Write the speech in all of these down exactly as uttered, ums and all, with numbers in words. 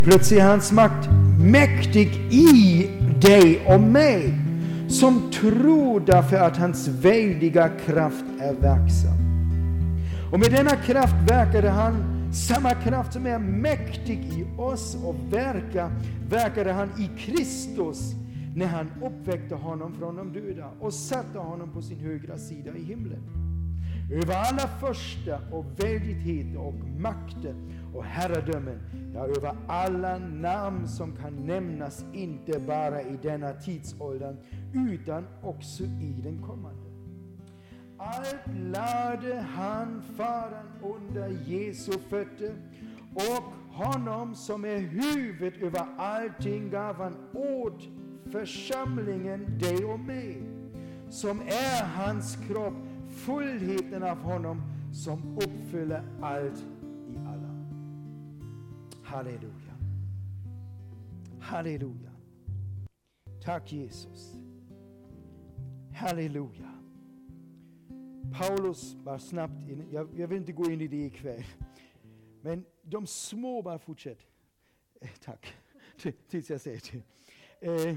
Plötsligt är hans makt mäktig i dig och mig, som tror därför att hans väldiga kraft är verksam. Och med denna kraft verkade han, samma kraft som är mäktig i oss och verkar, verkade han i Kristus när han uppväckte honom från de döda och satte honom på sin högra sida i himlen. Över alla första och väldigheter och makter och herradömen, ja, över alla namn som kan nämnas, inte bara i denna tidsåldern utan också i den kommande. Allt lade han Fadern under Jesu fötter, och honom som är huvudet över allting gav han åt församlingen, dig och mig, som är hans kropp, fullheten av honom som uppfyller allt i alla. Halleluja. Halleluja. Tack Jesus. Halleluja. Paulus, bara snabbt, in, jag, jag vill inte gå in i det ikväll, men de små, bara fortsätt. Eh, tack, tills jag säger det. Eh,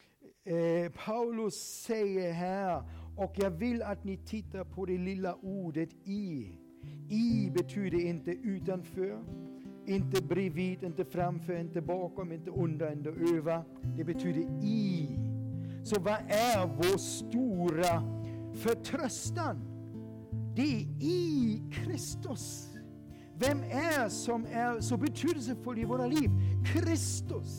eh, Paulus säger här, och jag vill att ni tittar på det lilla ordet i. I betyder inte utanför, inte bredvid, inte framför, inte bakom, inte under, inte över. Det betyder i. Så vad är vår stora förtröstan? Det är i Kristus. Vem är som är så betydelsefull i våra liv? Kristus.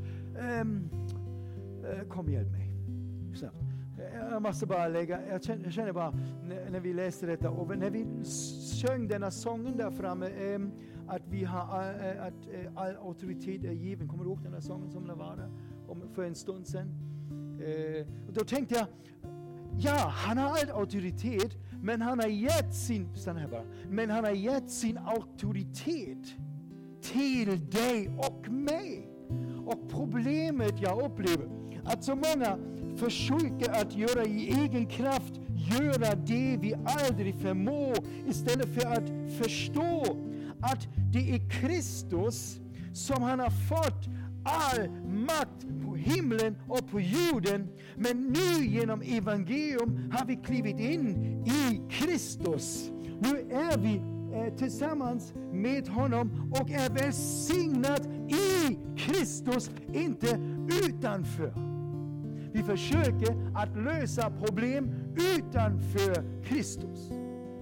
Um, uh, kom hjälp mig. Snabbt. Jag måste bara lägga, jag känner, jag känner bara när, när vi läste detta och när vi sjöng denna sången där framme, eh, att vi har eh, att eh, all auktoritet är given. Kommer du ihåg den här sången som det var där om, för en stund sedan? Eh, och då tänkte jag, ja, han har all auktoritet, men han har gett sin, stanna här bara, men han har gett sin auktoritet till dig och mig. Och problemet jag upplever, att så många försöker att göra i egen kraft, göra det vi aldrig förmår, istället för att förstå att det är Kristus som han har fått all makt på himlen och på jorden. Men nu genom evangelium har vi klivit in i Kristus. Nu är vi eh, tillsammans med honom och är välsignat i Kristus, inte utanför. Vi försöker att lösa problem utanför Kristus.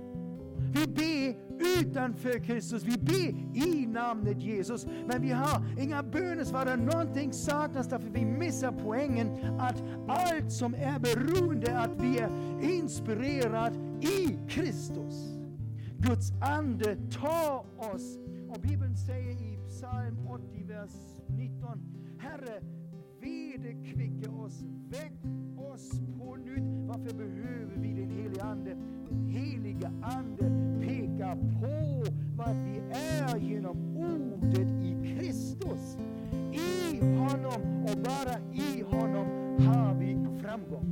Vi ber utanför Kristus. Vi ber i namnet Jesus. Men vi har inga bönesvar. Någonting saknas därför vi missar poängen. Att allt som är beroende, att vi är inspirerad i Kristus. Guds ande tar oss. Och Bibeln säger i psalm åttio, vers nitton. Herre, vederkvicka oss, väck oss på nytt. Varför behöver vi den heliga ande? Den heliga ande pekar på vad vi är genom ordet i Kristus. I honom och bara i honom har vi framgång.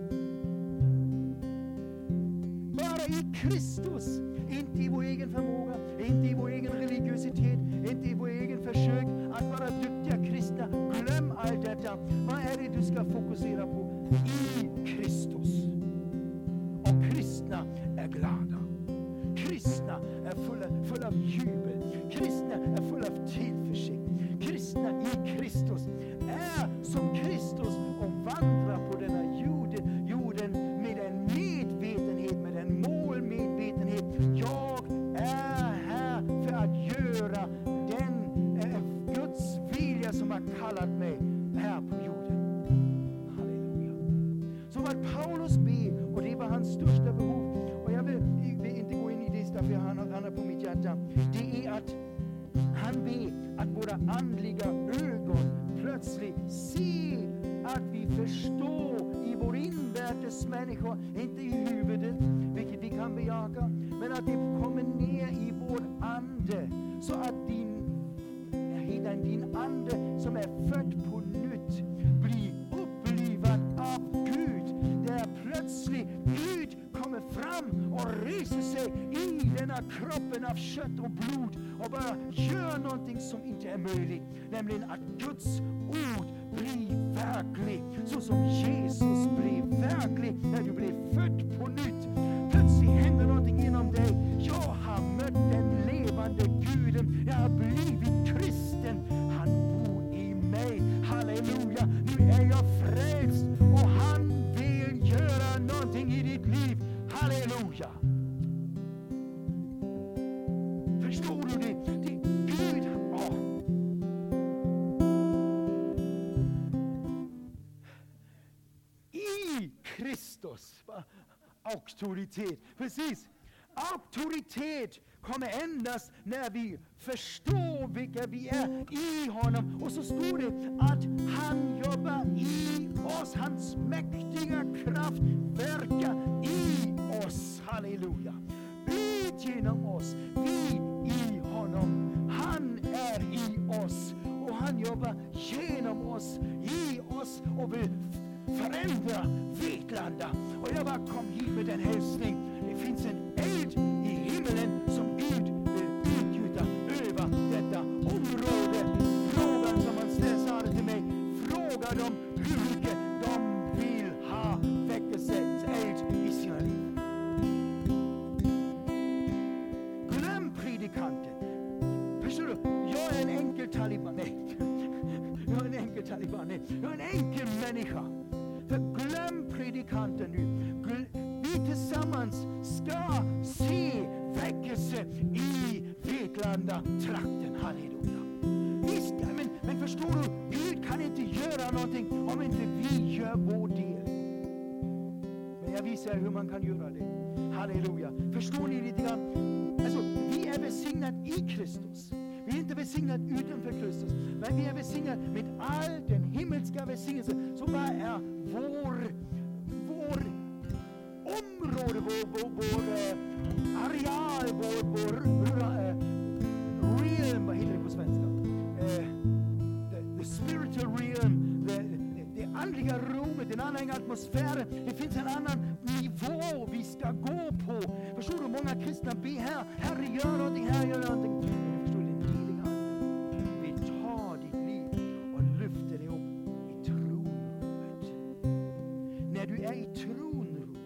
Bara i Kristus, inte i vår egen förmåga, inte i vår egen religiositet, inte i vår egen försök att vara duktiga kristna. Glöm allt detta. Vad är det du ska fokusera på? I Kristus. Och kristna är glada. Kristna är fulla, fulla av jubel. Kristna är fulla av tillförsikt. Kristna i Kristus är som Kristus och vandrar på denna jorden, jorden med en medvetenhet, med en målmedvetenhet. Jag är här för att göra den eh, Guds vilja som har kallat mig här på jorden. Halleluja. Så vad Paulus ber, och det var hans största behov, och jag vill, vill inte gå in i det därför han har på mitt hjärta, det är att han ber att våra andliga ögon plötsligt ser att vi förstår i vår invärtes människa, inte i huvudet, vilket vi kan bejaka, men att det kommer ner i vår ande, så att din, din ande som är född på nytt blir upplivad av Gud. Där plötsligt Gud kommer fram och reser sig i denna kroppen av kött och blod och bara gör någonting som inte är möjligt. Nämligen att Guds ord blir verklig. Så som Jesus blev verklig när du blev född på nytt. Plötsligt händer någonting inom dig. Jag har mött den levande Guden. Jag har blivit kristen. Han bor i mig. Halleluja. Nu är jag frälst. Och han vill göra någonting i ditt liv. Halleluja. Förstår du det? Det Gud har. I Kristus. Auktoritet. Precis. Auktoritet kommer endast när vi förstår vilka vi är i honom. Och så står det att han jobbar i oss. Hans mäktiga kraft verkar i oss. Halleluja. Ut genom oss. Vi i honom. Han är i oss. Och han jobbar genom oss. I oss. Och vill förändra Vetlanda. Och jag bara kom hit med den hälsning. Det finns en eld i himmelen som Gud vill utgjuta över detta område. Frågan som han ställde till mig. Fråga dem hur mycket de vill ha väckelsens eld i sina liv. Glöm predikanten. Förstår du? Jag är en enkel taliban. Nej. Jag är en enkel taliban. Nej. Jag är en enkel människa. För glöm predikanten nu. Vi tillsammans ska se väckelse i Vetlanda-trakten. Halleluja. Visst, men, men förstår du? Gud kan inte göra någonting om inte vi gör vår del. Men jag visar hur man kan göra det. Halleluja. Förstår ni lite grann? Alltså, vi är välsignade i Kristus. Vi är inte välsignade utanför Kristus. Men vi är välsignade med all den himmelska välsignelse som bara är vår, vår område, vår, vår, vår uh, areal, vår, vår uh, realm, vad heter det på svenska? Uh, the, the spiritual realm, the, the, det andliga rummet, en annan atmosfär. Det finns en annan nivå vi ska gå på. Förstår du, många kristna ber här, Herre gör någonting, Herre gör någonting. Förstår du, den heliga Ande vill ta ditt liv och lyfta dig upp i tronrummet. När du är i tronrummet,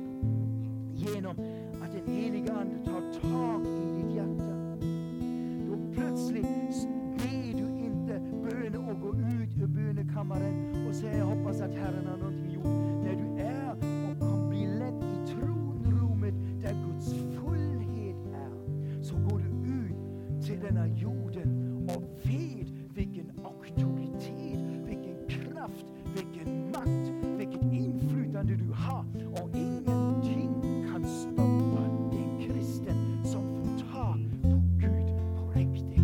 genom att den heliga Ande tar tag i ditt hjärta, då plötsligt ber du inte böner och går ut ur bönekammaren och säger jag hoppas att Herren har någonting gjort. När du är och kan bli ledd i tronrummet där Guds fullhet är, så går du ut till denna jorden och vet vilken auktoritet, vilken kraft, vilken makt, vilket inflytande du har, och ingenting kan stoppa den kristen som får ta på Gud på riktigt.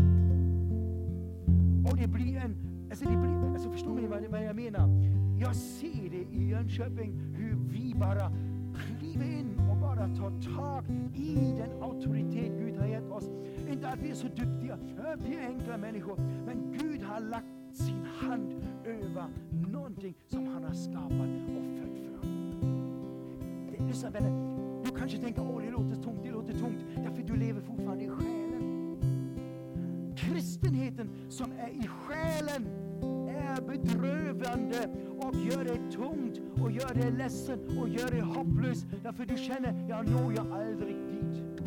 Och det blir en, alltså det blir, alltså förstår ni vad, vad jag menar? Jag ser det i Jönköping hur vi bara kliver in och bara tar tag i den auktoritet Gud har gett oss. Inte att vi är så duktiga, vi är enkla människor, men Gud har lagt sin hand över någonting som han har skapat och fött fram. Det, lyssna vänner, du kanske tänker, åh det låter tungt, det låter tungt, därför du lever fortfarande i själen. Kristenheten som är i själen är bedrövande och gör det tungt och gör det ledsen och gör det hopplöst, därför du känner, jag når jag aldrig dit.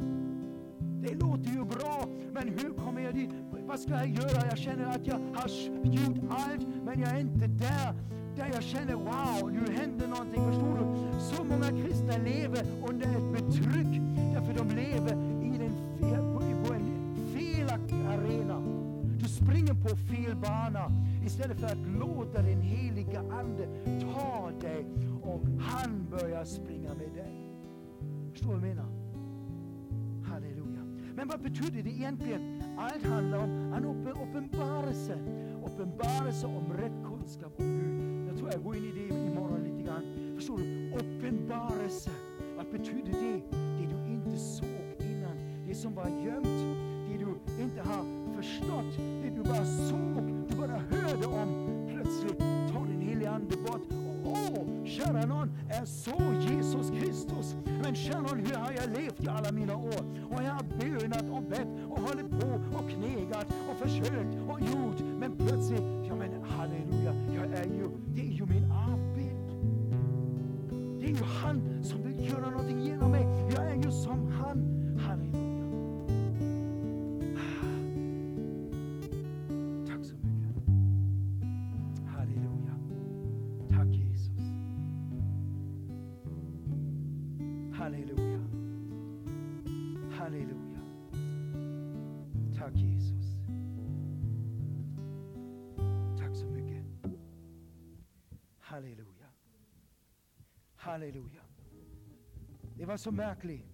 Det låter ju bra, men hur kommer jag dit? Vad ska jag göra? Jag känner att jag har gjort allt, men jag är inte där. Där jag känner, wow, nu händer någonting, förstår du? Så många kristna lever under ett betryck, därför de lever i den fel, på, på en felaktig arena. Du springer på fel bana istället för att låta den heliga Ande ta dig och han börjar springa med dig. Förstår du vad jag menar? Halleluja. Men vad betyder det egentligen? Allt handlar om en uppenbarelse. Uppenbarelse om rätt kunskap om Gud. Jag tror jag går in i det imorgon lite grann. Förstår du? Uppenbarelse. Vad betyder det? Det du inte såg innan. Det som var gömt. Det du inte har förstått. Det du bara såg. Du bara hörde om. Plötsligt tar den heliga Ande bort. Åh, kära någon, är så Jesus Kristus. Men kära någon, hur har jag levt i alla mina år? Och jag har bönat och bett och hållit på och knegat och försökt och gjort. Men plötsligt, ja men halleluja, jag är ju, det är ju min avbild. Det är ju han som vill göra någonting genom mig. Jag är ju som han. Halleluja. Tack så mycket. Halleluja. Tack Jesus. Halleluja. Halleluja. Tack Jesus. Tack så mycket. Halleluja. Halleluja. Det var så märkligt.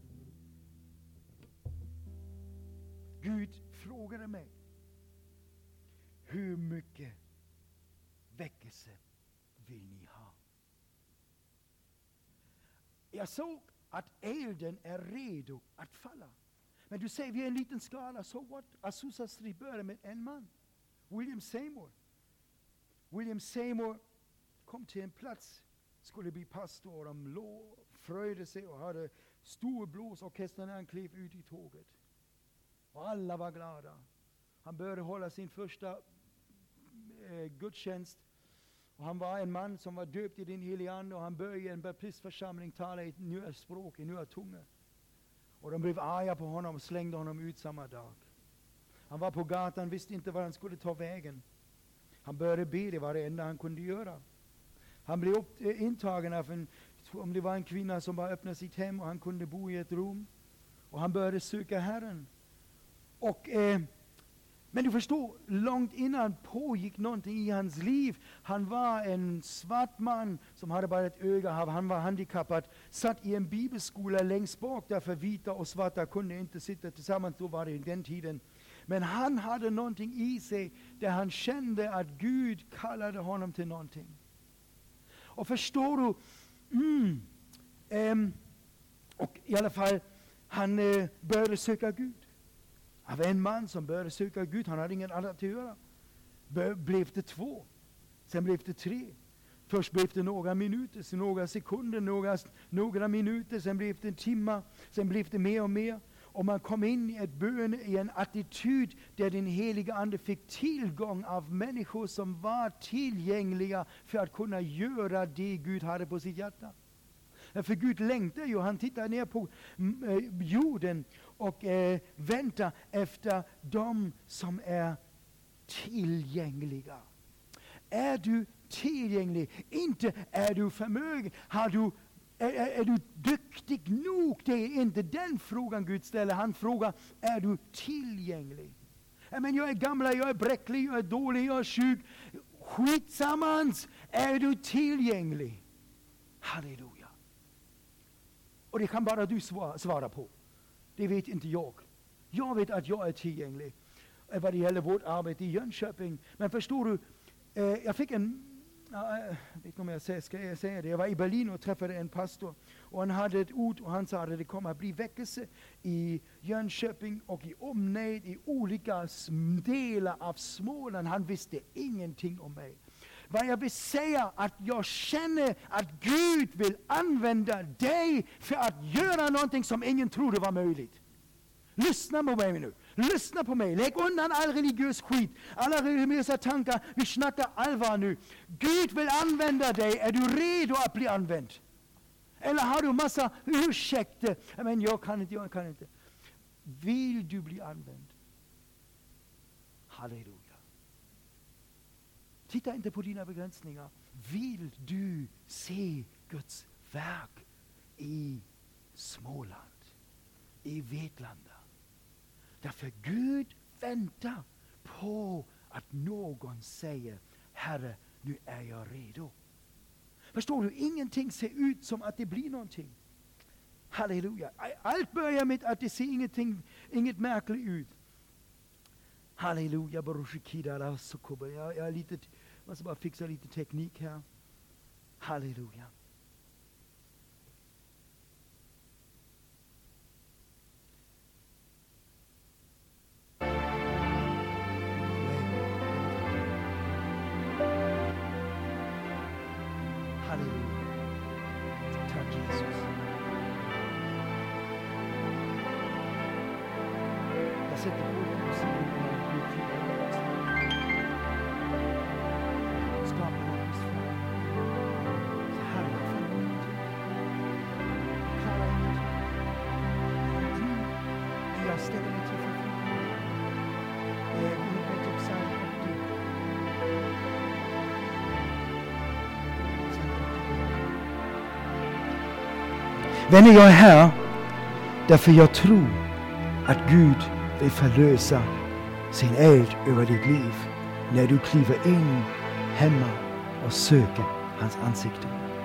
Gud frågade mig, hur mycket väckelse vill ni ha? Jag såg att elden är redo att falla. Men du säger, vi är en liten skala. Så what? Azusa Street började med en man. William Seymour. William Seymour kom till en plats, skulle bli pastor. De låg, fröjde sig och hade stor blåsorkester när han klev ut i tåget. Och alla var glada. Han började hålla sin första eh, gudstjänst. Och han var en man som var döpt i den helige ande. Och han började i en baptistförsamling tala i ett nya språk, i nya tungor. Och de blev arga på honom och slängde honom ut samma dag. Han var på gatan, visste inte var han skulle ta vägen. Han började be, det var det enda han kunde göra. Han blev upp, äh, intagen av en, om det var en kvinna som bara öppnade sitt hem och han kunde bo i ett rum. Och han började söka Herren. Och, eh, men du förstår, långt innan pågick någonting i hans liv. Han var en svart man som hade bara ett öga, han var handikappad, satt i en bibelskola längst bak, därför vita och svarta kunde inte sitta tillsammans, då var det i den tiden. Men han hade någonting i sig där han kände att Gud kallade honom till någonting. Och förstår du, mm, um, och i alla fall, han uh, började söka Gud. Han var en man som började söka Gud, han hade ingen annat att göra. Bör, blev det två, sen blev det tre. Först blev det några minuter, sen några sekunder, några, några minuter, sen blev det en timme, sen blev det mer och mer. Och man kom in i ett bön, i en attityd där den heliga ande fick tillgång av människor som var tillgängliga för att kunna göra det Gud hade på sitt hjärta. För Gud längtar ju, han tittar ner på äh, jorden och äh, väntar efter dem som är tillgängliga. Är du tillgänglig? Inte är du förmögen. Har du Är, är, är du duktig nog? Det är inte den frågan Gud ställer. Han frågar, är du tillgänglig? Men jag är gammal, jag är bräcklig, jag är dålig, jag är sjuk. Skitsammans, är du tillgänglig? Halleluja. Och det kan bara du svara, svara på. Det vet inte jag. Jag vet att jag är tillgänglig vad det gäller vårt arbete i Jönköping. Men förstår du, eh, jag fick en Jag vet inte om jag säger, ska jag säga det. Jag var i Berlin och träffade en pastor. Och han hade ett ord och han sa att det kommer att bli väckelse i Jönköping och i omnejd, i olika delar av Småland. Han visste ingenting om mig. Vad jag vill säga att jag känner att Gud vill använda dig för att göra någonting som ingen trodde var möjligt. Lyssna på mig nu. Lyssna på mig. Lägg undan all religiös skit. Alla religiösa tankar. Vi snackar allvar nu. Gud vill använda dig. Är du redo att bli använd? Eller har du massa ursäkter? Men jag kan inte, jag kan inte. Vill du bli använd? Halleluja. Titta inte på dina begränsningar. Vill du se Guds verk i Småland? I Vetlanda? Därför Gud väntar på att någon säger, Herre, nu är jag redo. Förstår du, ingenting ser ut som att det blir någonting. Halleluja. Allt börjar med att det ser ingenting, inget märkligt ut. Halleluja. Jag, jag lite, måste bara fixa lite teknik här. Halleluja. sätter på dig musiken och du kliver. Skapa en atmosfär. Så här är det för mig. Klara inte. Men jag ställer mig till förfogande. Det är ungefär typ psalm åttio. Vänner, jag är här därför jag tror att Gud vill förlösa sin eld över ditt liv när du kliver in hemma och söker hans ansikte.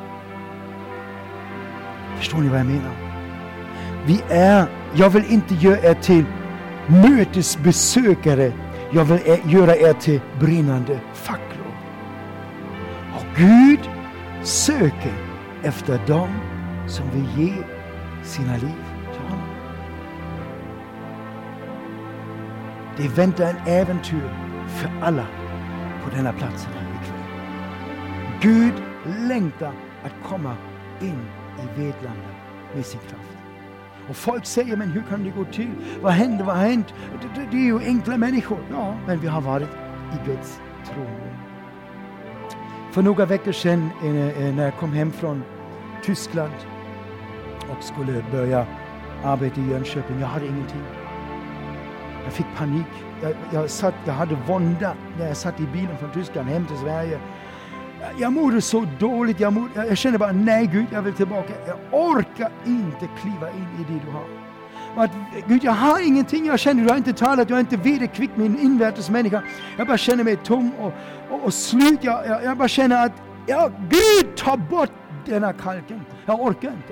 Förstår ni vad jag menar? Vi är, jag vill inte göra er till mötesbesökare. Jag vill er, göra er till brinnande facklor. Och Gud söker efter dem som vill ge sina liv till honom. Det väntar en äventyr för alla på denna platsen här ikväll. Gud längtar att komma in i Vetlanda med sin kraft. Och folk säger, men hur kan det gå till? Vad händer, vad har hänt? Det, det, det är ju enkla människor. Ja, men vi har varit i Guds tron. För några veckor sedan när jag kom hem från Tyskland och skulle börja arbeta i Jönköping. Jag hade ingenting. Jag fick panik. Jag, jag, satt, jag hade vånda när jag satt i bilen från Tyskland hem till Sverige. Jag, jag mådde så dåligt. Jag, mådde, jag, jag kände bara, nej Gud, jag vill tillbaka. Jag orkar inte kliva in i det du har. Och att, Gud, jag har ingenting. Jag känner, du har inte talat. Jag är inte vederkvick min invärtes människa. Jag bara känner mig tom och, och, och slut. Jag, jag, jag bara känner att, ja, Gud, ta bort denna kalken. Jag orkar inte.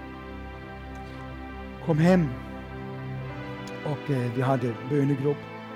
Kom hem och eh, vi hade bönegrupp.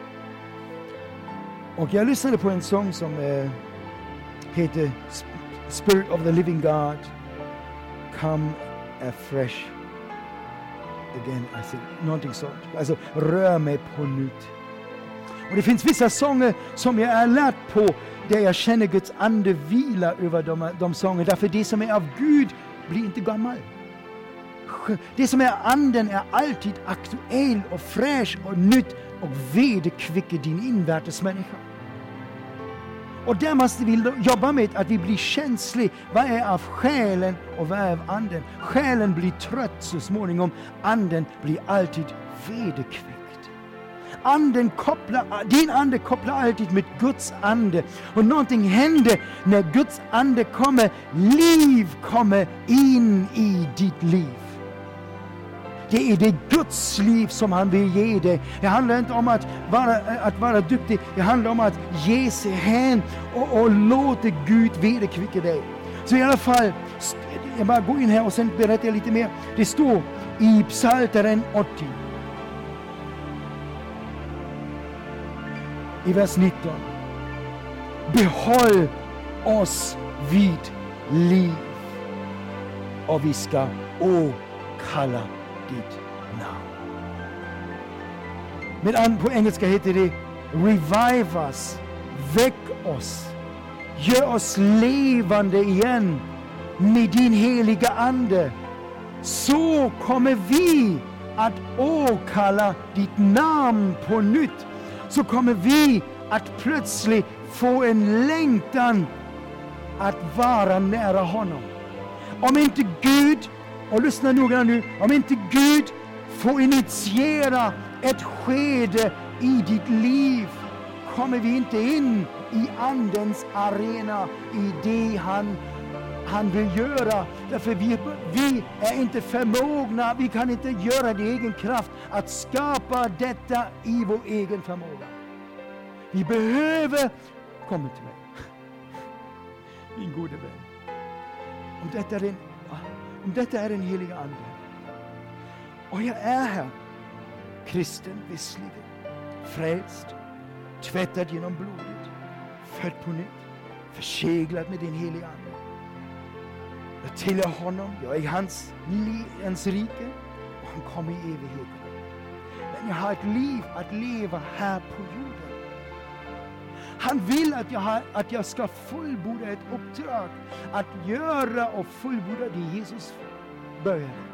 Och jag lyssnade på en sång som eh, heter Spirit of the Living God, Come afresh again, I think. Någonting sånt. Alltså, rör mig på nytt. Och det finns vissa sånger som jag är lärt på där jag känner Guds ande vila över de, de sånger. Därför det som är av Gud blir inte gammal. Det som är anden är alltid aktuell och fräsch och nytt och vederkvicker din invärtes människa. Och där måste vi jobba med att vi blir känsliga. Vad är av själen och vad är av anden? Själen blir trött så småningom. Anden blir alltid vederkvickt. Anden kopplar, din ande kopplar alltid med Guds ande. Och någonting händer när Guds ande kommer. Liv kommer in i ditt liv. Det är det Guds liv som han vill ge dig. Det handlar inte om att vara, att vara duktig. Det handlar om att ge sig hän och, och låta Gud vederkvicka dig. Så i alla fall, jag bara går in här och sen berättar jag lite mer. Det står i Psaltaren åttio. I vers nitton. Behåll oss vid liv och vi ska åkalla ditt namn. Men på engelska heter det revive us, väck oss, gör oss levande igen med din heliga ande. Så kommer vi att åkalla ditt namn på nytt. Så kommer vi att plötsligt få en längtan att vara nära honom. Om inte Gud, och lyssna noga nu, om inte Gud får initiera ett skede i ditt liv kommer vi inte in i andens arena i det han, han vill göra. Därför vi, vi är inte förmogna, vi kan inte göra det i egen kraft att skapa detta i vår egen förmåga. Vi behöver, kom till mig, min gode vän. Om detta är en, om detta är en helig ande och jag är här, kristen visserligen, frälst, tvättad genom blodet, född på nytt, förseglad med din heliga ande. Jag tillhör honom, jag är i hans, hans rike och han kommer i evigheten. Men jag har ett liv att leva här på jorden. Han vill att jag, har, att jag ska fullborda ett uppdrag att göra och fullborda det Jesus började.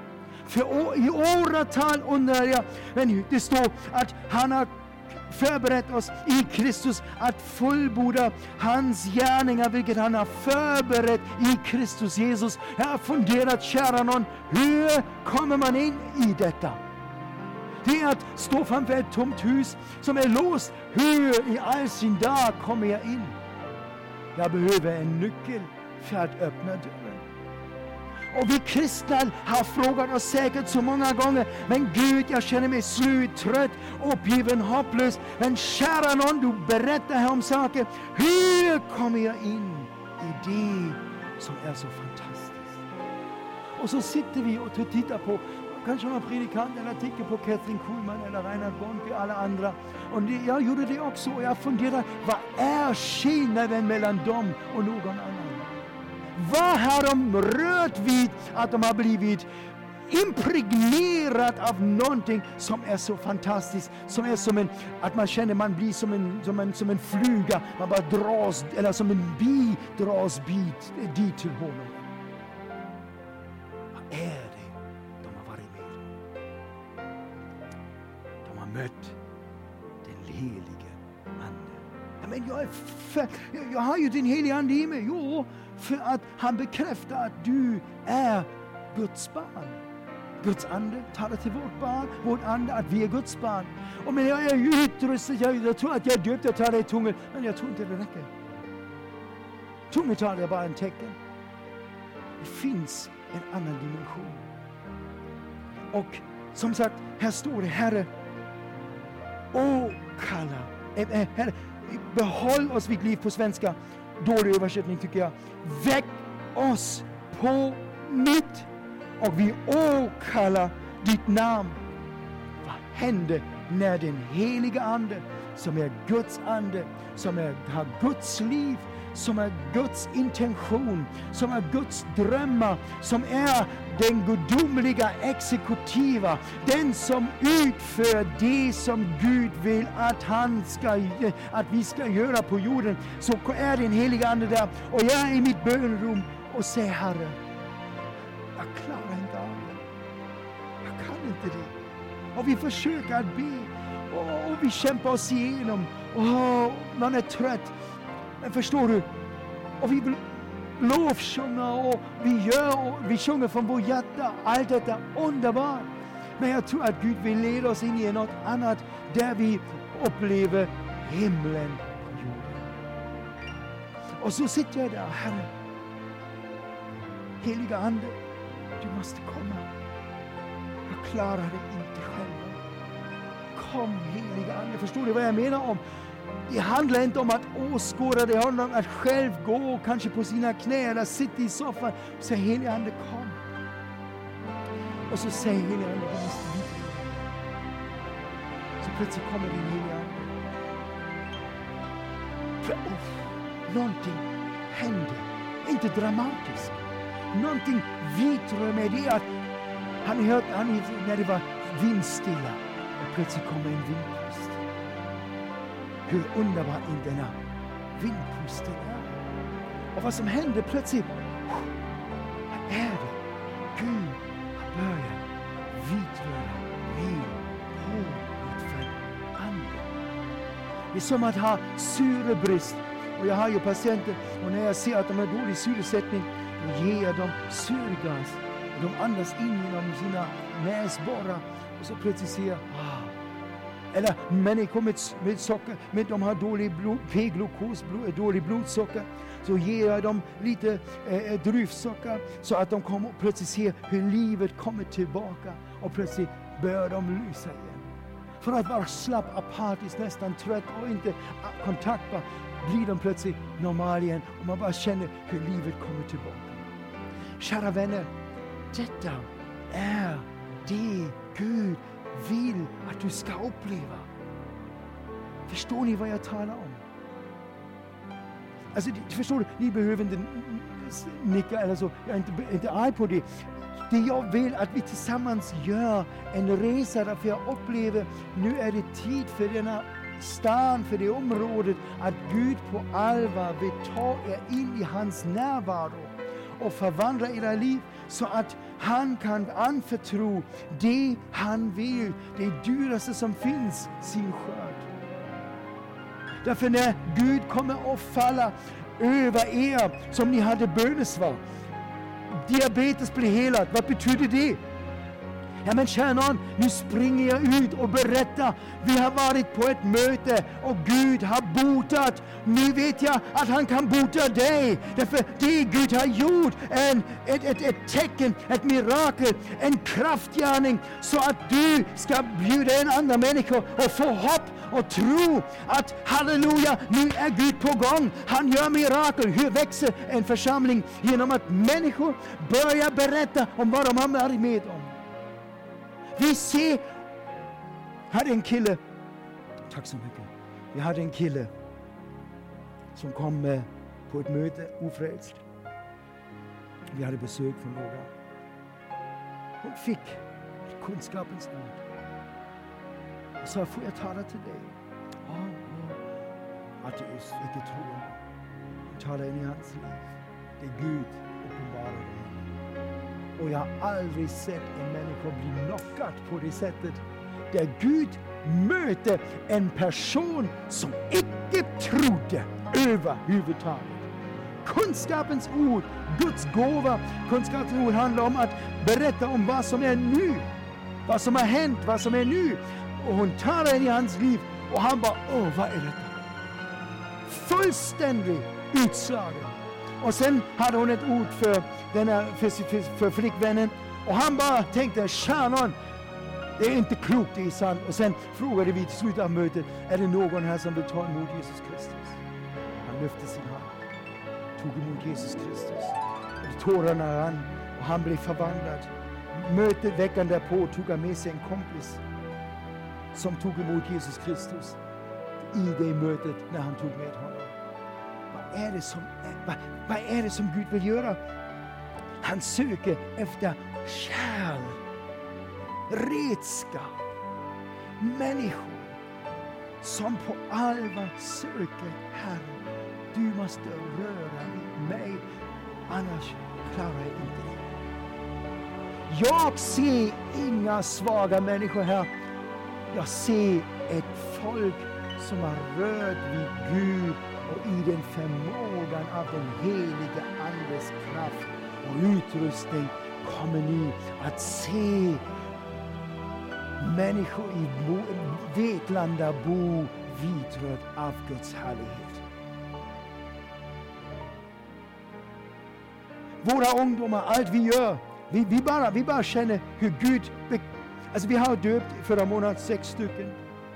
För å, i åratal undrar jag, men det står att han har förberett oss i Kristus att fullborda hans gärningar, vilket han har förberett i Kristus Jesus. Jag har funderat, kära någon, hur kommer man in i detta? Det är att stå framför ett tomt hus som är låst. Hur i all sin dag kommer jag in? Jag behöver en nyckel för att öppna dörren. Och vi kristna har frågat oss säkert så många gånger, men Gud, jag känner mig slut, trött, uppgiven, hopplös. Men kära någon, du berättar här om saker. Hur kommer jag in i det som är så fantastiskt? Och så sitter vi och tittar på kanske någon predikant eller artikel på Kathryn Kuhlman eller Reinhard Bonke och alla andra. Och det, jag gjorde det också och jag funderade, vad är skillnaden mellan dem och någon annan? Vad har de rört vid att de har blivit impregnerat av någonting som är så fantastiskt, som är som en, att man känner man blir som en, som en, som en fluga, man bara dras, eller som en bi dras bit dit till honom. Vad är det de har varit med om? De har mött den helige Ande. Ja, men jag, är för, jag, jag har ju den helige Ande i mig, jo, för att han bekräftar att du är Guds barn. Guds ande talar till vårt barn, vårt ande att vi är Guds barn. Och men jag är ju utrustad, jag, jag tror att jag är döpt, jag talar i tungan, men jag tror inte det räcker. Tungetal är bara en tecken. Det finns en annan dimension. Och som sagt, här står det, Herre, åkalla, äh, Herre, behåll oss vid liv på svenska. Dålig översättning tycker jag. Väck oss på nytt och vi åkallar ditt namn. Vad händer när den heliga ande, som är Guds ande, som är, har Guds liv, som är Guds intention, som är Guds drömmar, som är den gudomliga exekutiva, den som utför det som Gud vill att, han ska, att vi ska göra på jorden, så är den heliga ande där. Och jag är i mitt bönrum och säger, Herre, jag klarar inte av det. Jag kan inte det. Och vi försöker att be och, och vi kämpar oss igenom och man är trött. Men förstår du? Och vi vill lovsjunga och vi gör och vi sjunger från vår hjärta. Allt detta underbart. Men jag tror att Gud vill leda oss in i något annat där vi upplever himlen på jorden. Och så sitter jag där, Herre. Heliga Ande, du måste komma. Jag klarar det inte själv. Kom, heliga Ande. Förstår du vad jag menar om? Det handlar inte om att åskåda, det handlar om att själv gå kanske på sina knä eller sitta i soffan och säga, heliga Ande, kom. Och så säger heliga Ande, du måste vidare. Så plötsligt kommer din heliga Ande. För oh, någonting händer. Inte dramatiskt. Någonting vitrör med det att han hört, han, när det var vindstilla och plötsligt kommer en vindpust. Hur underbar in denna vindpusten är. Och vad som händer plötsligt, vad är det? Gud har börjat vitröra mer på utför anden. Det är som att ha syrebrist. Och jag har ju patienter, och när jag ser att de har dålig syresättning, då ger jag dem syrgas. De andas in genom sina näsborrar och så plötsligt ser jag, ah. Eller människor med, med socker, men de har dålig blod, P-glukos, blod, dålig blodsocker. Så ger jag dem lite eh, druvsocker så att de kommer plötsligt se hur livet kommer tillbaka. Och plötsligt börjar de lysa igen. För att vara slapp, apatisk, nästan trött och inte kontaktbar, blir de plötsligt normal igen. Och man bara känner hur livet kommer tillbaka. Kära vänner, detta är det Gud vill att du ska uppleva. Förstår ni vad jag talar om? Alltså, förstår du? Ni behöver inte nicka eller så. Jag är inte, inte arg på det. Det jag vill att vi tillsammans gör en resa därför jag upplever nu är det tid för denna stan, för det området, att Gud på allvar vill ta er in i hans närvaro och förvandla era liv så att han kan anförtro det han vill. Det dyraste som finns, sin skörd. Därför när Gud kommer att falla över er som ni hade bönesvar. Diabetes blir helat. Vad betyder det? Ja men kära någon, nu springer jag ut och berättar. Vi har varit på ett möte och Gud har botat. Nu vet jag att han kan bota dig. Därför det Gud har gjort är en, ett, ett, ett tecken, ett mirakel, en kraftgärning. Så att du ska bjuda en andra människor och få hopp och tro att halleluja, nu är Gud på gång. Han gör mirakel. Hur växer en församling? Genom att människor börjar berätta om vad de har varit med om. Vi ser, hade en kille, tack så mycket, vi hade en kille som kom eh, på ett möte ofrälst. Vi hade besök från några. Hon fick kunskapens ord. Och sa, får jag tala till dig? Ja, ja. Ateist, icke troende. Hon talar in i hans liv. Det är Gud uppenbarar det. Och jag har aldrig sett en människa bli knockad på det sättet. Där Gud möter en person som icke trodde överhuvudtaget. Kunskapens ord, Guds gåva. Kunskapens ord handlar om att berätta om vad som är nu. Vad som har hänt, vad som är nu. Och hon tar in i hans liv. Och han bara, åh vad är detta? Fullständigt utslagen. Och sen hade hon ett ord för, denna, för, för, för flickvännen. Och han bara tänkte, kärnan, det är inte klokt, det är sant. Och sen frågade vi till slutet av mötet, är det någon här som vill ta emot Jesus Kristus? Han lyfte sin hand, tog emot Jesus Kristus. Och tårarna rann och han blev förvandlad. Mötet veckan därpå tog han med sig en kompis som tog emot Jesus Kristus i det mötet när han tog med honom. Vad är det som, vad, vad är det som Gud vill göra? Han söker efter kärl, redskap, människor som på allvar söker Herren. Du måste röra mig, annars klarar jag inte det. Jag ser inga svaga människor här. Jag ser ett folk som har rört vid Gud och i den förmågan av den heliga Andes kraft och utrustning kommer ni att se människor i Vetlanda bo vitrött av Guds härlighet. Våra ungdomar, allt vi gör, vi, vi, bara, vi bara känner hur Gud, alltså vi har döpt förra månaden sex stycken.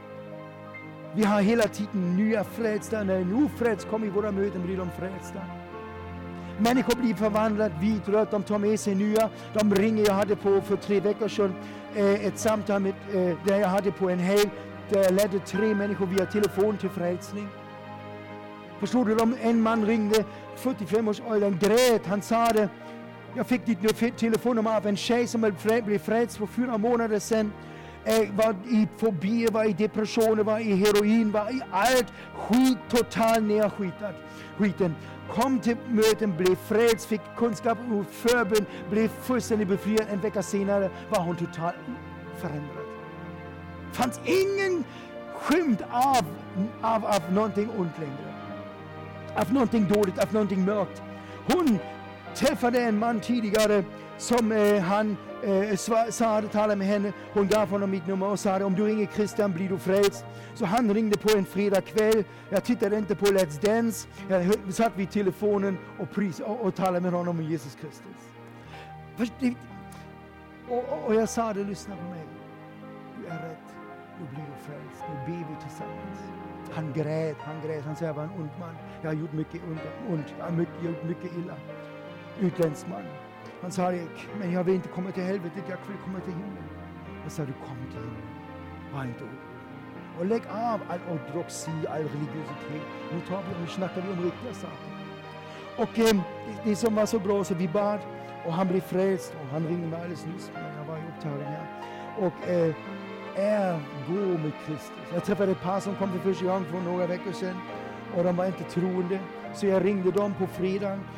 Vi har hela tiden nya frälsta. När en ofrälst kommer i våra möten blir de frälsta. Människor blir förvandlade, vitrött, de tar med sig nya. De ringer, jag hade på för tre veckor sedan eh, ett samtal med, eh, där jag hade på en helg. Där jag ledde tre människor via telefon till frälsning. Förstår du, de, en man ringde, fyrtiofem års ålder, grät, han sa det. Jag fick ditt telefonnummer av en tjej som blev frälst för fyra månader sedan. Var i fobier, var i depressioner, var i heroin, var i allt skit, totalt nedskitat. Skiten. Kom till möten, blev frälst, fick kunskap och förbön, blev fullständigt befriad. En vecka senare var hon totalt förändrad. Fanns ingen skymt av, av, av någonting ont längre. Av någonting dåligt, av någonting mörkt. Hon träffade en man tidigare som eh, han eh, sa, talade med henne. Hon gav honom mitt nummer och sa, om du ringer Christian blir du frälst. Så han ringde på en fredag kväll. Jag tittade inte på Let's Dance. Jag satt vid telefonen och, pris, och, och talade med honom om Jesus Kristus. Och, och, och jag sa det, lyssna på mig. Du är rätt. Nu blir du frälst. Nu ber vi tillsammans. Han grät, han grät. Han sa, jag var en ond man. Jag har gjort mycket ont. Jag har mycket, gjort mycket illa. Utländsk man. Han sa, men jag vill inte komma till helvetet, jag vill komma till himlen. Jag sa, du kommer till himlen. Var inte orolig. Och lägg av all ortodoxi, all religiositet. Nu, tar vi, nu snackar vi om riktiga saker. Och eh, det, det som var så bra, så vi bad. Och han blev frälst. Och han ringde mig alldeles nyss, men jag var ju upptagen här. Och eh, är gå med Kristus. Jag träffade ett par som kom för första gången för några veckor sedan. Och de var inte troende. Så jag ringde dem på fredagen.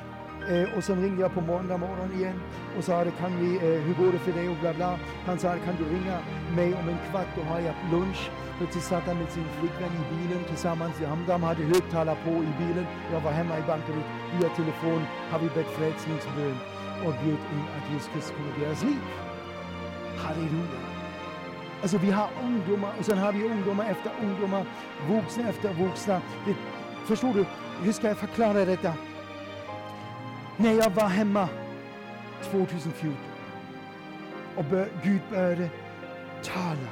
Eh, och sen ringde jag på måndag morgon igen och sa, kan vi, eh, hur går det för dig och bla bla. Han sa, kan du ringa mig om en kvart, då har jag lunch. Plötsligt satt han med sin flickvän i bilen tillsammans. De hade högtalare på i bilen. Jag var hemma i Bankeryd. Via telefon har vi bett frälsningsbön och bjöd in att Jesus Kristus kommer i deras liv. Halleluja. Alltså vi har ungdomar och sen har vi ungdomar efter ungdomar, vuxna efter vuxna. Det, förstår du, hur ska jag förklara detta? När jag var hemma tjugohundrafjorton och bör, Gud började tala.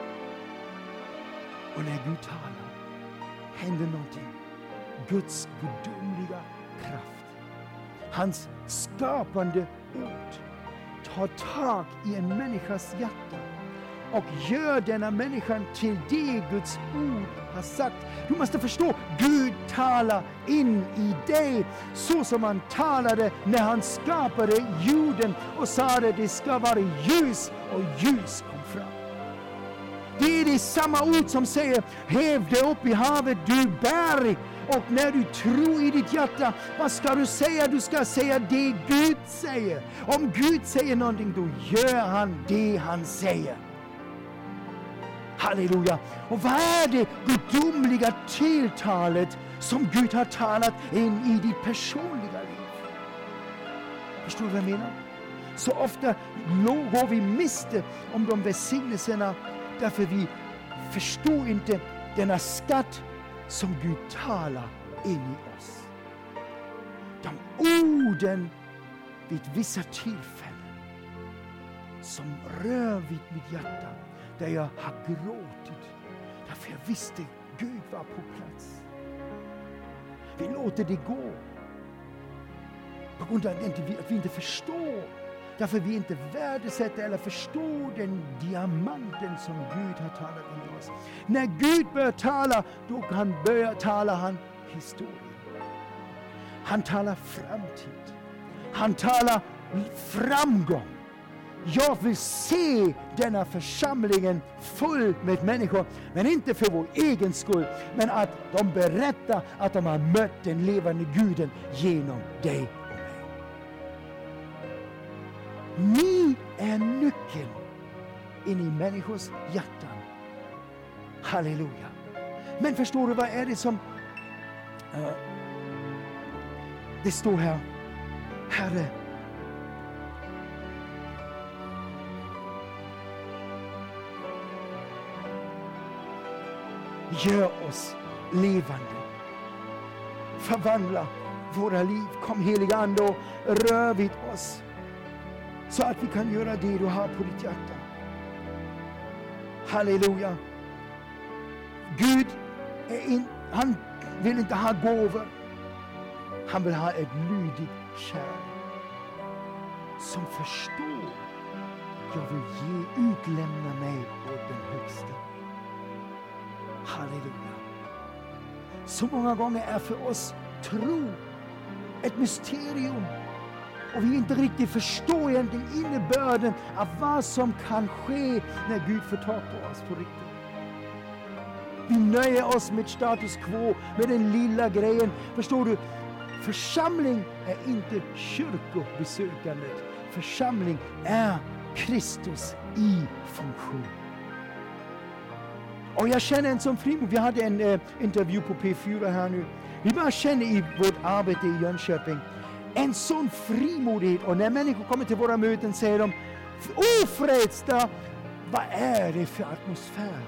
Och när Gud talar händer någonting. Guds gudomliga kraft. Hans skapande ord tar tag i en människas hjärta och gör denna människan till det Guds ord har sagt. Du måste förstå, Gud talar in i dig så som han talade när han skapade jorden och sa att det ska vara ljus, och ljus kom fram. Det är det samma ord som säger, häv dig upp i havet, du berg. Och när du tror i ditt hjärta, vad ska du säga? Du ska säga det Gud säger. Om Gud säger någonting, då gör han det han säger. Halleluja. Och vad är det gudomliga tilltalet som Gud har talat in i ditt personliga liv? Förstår du vad jag menar? Så ofta går vi miste om de välsignelserna därför vi förstår inte denna skatt som Gud talar in i oss. De orden vid vissa tillfällen som rör vid mitt hjärta, där jag har gråtit därför jag visste Gud var på plats. Vi låter det gå på grund av att vi inte förstår, därför vi inte värdesätter eller förstår den diamanten som Gud har talat in i oss. När Gud börjar tala, då han börjar tala han historia. Han talar framtid. Han talar framgång. Jag vill se denna församlingen full med människor, men inte för vår egen skull, men att de berättar att de har mött den levande Guden genom dig och mig. Ni är nyckeln in i människors hjärtan. Halleluja. Men förstår du, vad är det som uh, det står här? Herre, gör oss levande. Förvandla våra liv. Kom heliga Ande och rör vid oss så att vi kan göra det du har på ditt hjärta. Halleluja. Gud är in, han vill inte ha gåvor. Han vill ha ett lydigt kärlek som förstår. Jag vill ge, utlämna mig åt den högsta. Halleluja. Så många gånger är för oss tro ett mysterium. Och vi inte riktigt förstår egentligen innebörden av vad som kan ske när Gud får tag på oss på riktigt. Vi nöjer oss med status quo, med den lilla grejen. Förstår du? Församling är inte kyrkobesökandet. Församling är Kristus i funktion. Och jag känner en sån frimod. Vi hade en eh, intervju på P fyra här nu. Vi bara känner i vårt arbete i Jönköping en sån frimodighet. Och när människor kommer till våra möten säger de, ofrälsta, vad är det för atmosfär?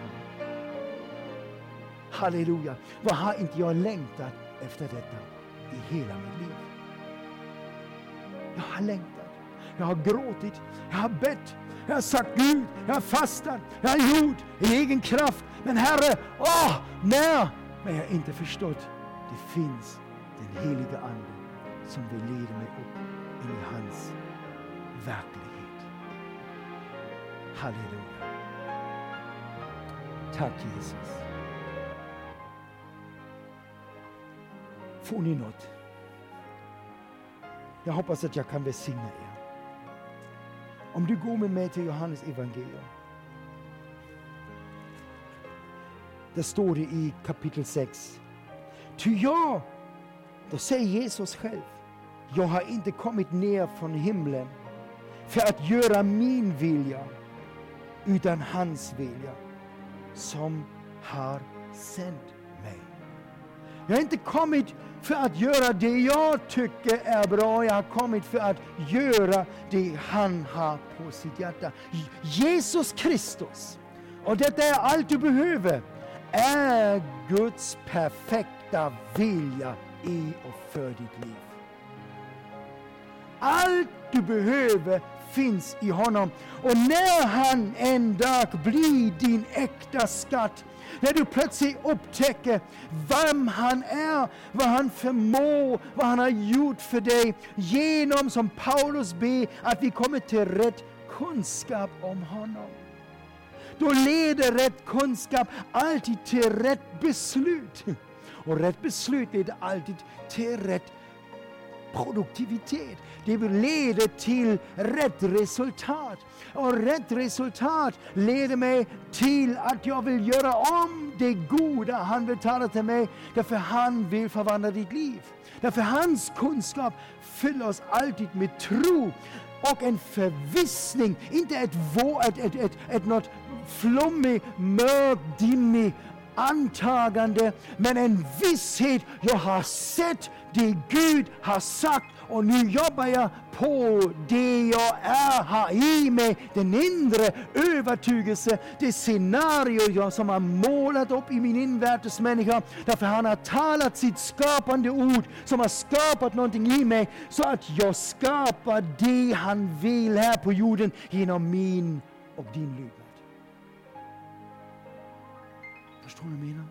Halleluja. Vad har inte jag längtat efter detta i hela mitt liv? Jag har längtat. Jag har gråtit. Jag har bett. Jag har sagt Gud. Jag har fastat. Jag har gjort i egen kraft. Men Herre, åh, när? Men jag har inte förstått. Det finns den heliga Ande som vill leda mig upp in i hans verklighet. Halleluja. Tack Jesus. Får ni något? Jag hoppas att jag kan välsigna er. Om du går med mig till Johannes evangelium. Det står det i kapitel sex. Ty jag, då säger Jesus själv, jag har inte kommit ner från himlen för att göra min vilja, utan hans vilja som har sänt mig. Jag har inte kommit för att göra det jag tycker är bra. Jag har kommit för att göra det han har på sitt hjärta. Jesus Kristus, och detta är allt du behöver, är Guds perfekta vilja i och för ditt liv. Allt du behöver finns i honom. Och när han en dag blir din äkta skatt, när du plötsligt upptäcker vem han är, vad han förmår, vad han har gjort för dig, genom, som Paulus ber, att vi kommer till rätt kunskap om honom. Då leder rätt kunskap alltid till rätt beslut. Och rätt beslut leder alltid till rätt produktivitet. Det leder till rätt resultat. Och rätt resultat leder mig till att jag vill göra om det goda han vill tala till mig. Därför han vill förvandla ditt liv. Därför hans kunskap fyller oss alltid med tro och en förvissning. Inte ett, ett, ett, ett, ett något flummigt, mörkt, dimmigt antagande, men en visshet. Jag har sett det Gud har sagt, och nu jobbar jag på det jag är, har i mig, den inre övertygelse, det scenario jag som har målat upp i min invärtesmänniska, därför han har talat sitt skapande ord som har skapat någonting i mig, så att jag skapar det han vill här på jorden genom min och din lydnad. Förstår du vad jag menar?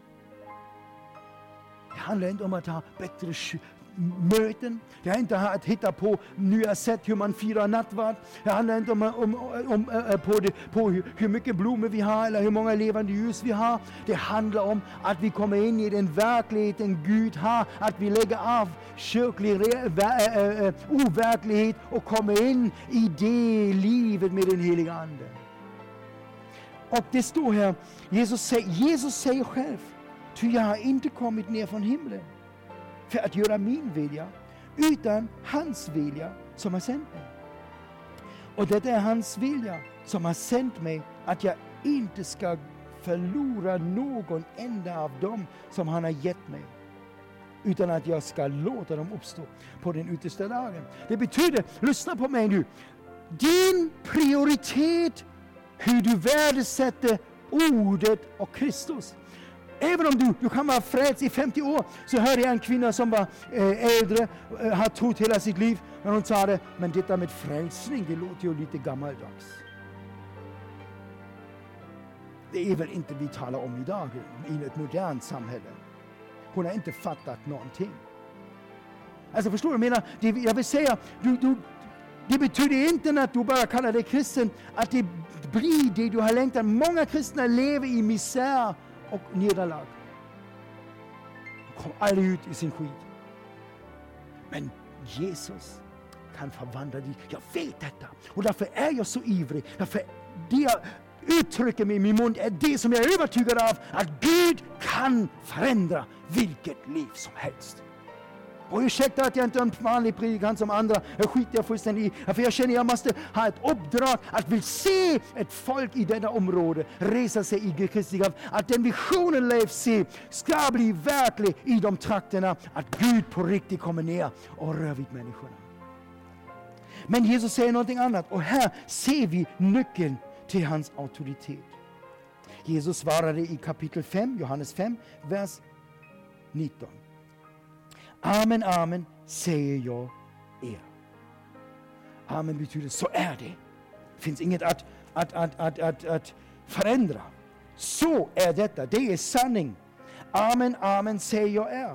Det handlar inte om att ha bättre möten. Det handlar inte om att hitta på nya sätt hur man firar nattvard. Det handlar inte om, om, om, om på, det, på hur, hur mycket blommor vi har eller hur många levande ljus vi har. Det handlar om att vi kommer in i den verkligheten Gud har. Att vi lägger av kyrklig overklighet och kommer in i det livet med den heliga Ande. Och det står här, Jesus säger, Jesus säger själv, ty jag har inte kommit ner från himlen för att göra min vilja, utan hans vilja som har sänt mig. Och det är hans vilja som har sänt mig, att jag inte ska förlora någon enda av dem som han har gett mig, utan att jag ska låta dem uppstå på den yttersta dagen. Det betyder, lyssna på mig nu, din prioritet, hur du värdesätter ordet och Kristus. Även om du, du kan vara frälst i femtio år, så hörde jag en kvinna som var eh, äldre, eh, har trott hela sitt liv, när hon sa det, men detta med frälsning, det låter ju lite gammaldags. Det är väl inte vi talar om idag i ett modernt samhälle. Hon har inte fattat någonting. Alltså förstår du vad jag menar? Det, jag vill säga, du, du, det betyder inte att du bara kallar dig kristen, att det blir det du har längtat. Många kristna lever i misär och nederlag. De kommer aldrig ut i sin skit. Men Jesus kan förvandla dig. Jag vet detta. Och därför är jag så ivrig. Därför det jag uttrycker mig i min mun är det som jag är övertygad av. Att Gud kan förändra vilket liv som helst. Och ursäkta att jag inte är en vanlig predikant som andra. Jag skiter jag fullständigt i. För jag känner att jag måste ha ett uppdrag att vill se ett folk i detta område resa sig i Kristi kraft. Att den visionen Leif ser ska bli verklig i de trakterna. Att Gud på riktigt kommer ner och rör vid människorna. Men Jesus säger någonting annat. Och här ser vi nyckeln till hans auktoritet. Jesus svarade i kapitel fem, Johannes fem, vers nitton. Amen, amen, säger jag er. Amen betyder så är det. Det finns inget att, att, att, att, att, att förändra. Så är detta, det är sanning. Amen, amen, säger jag er.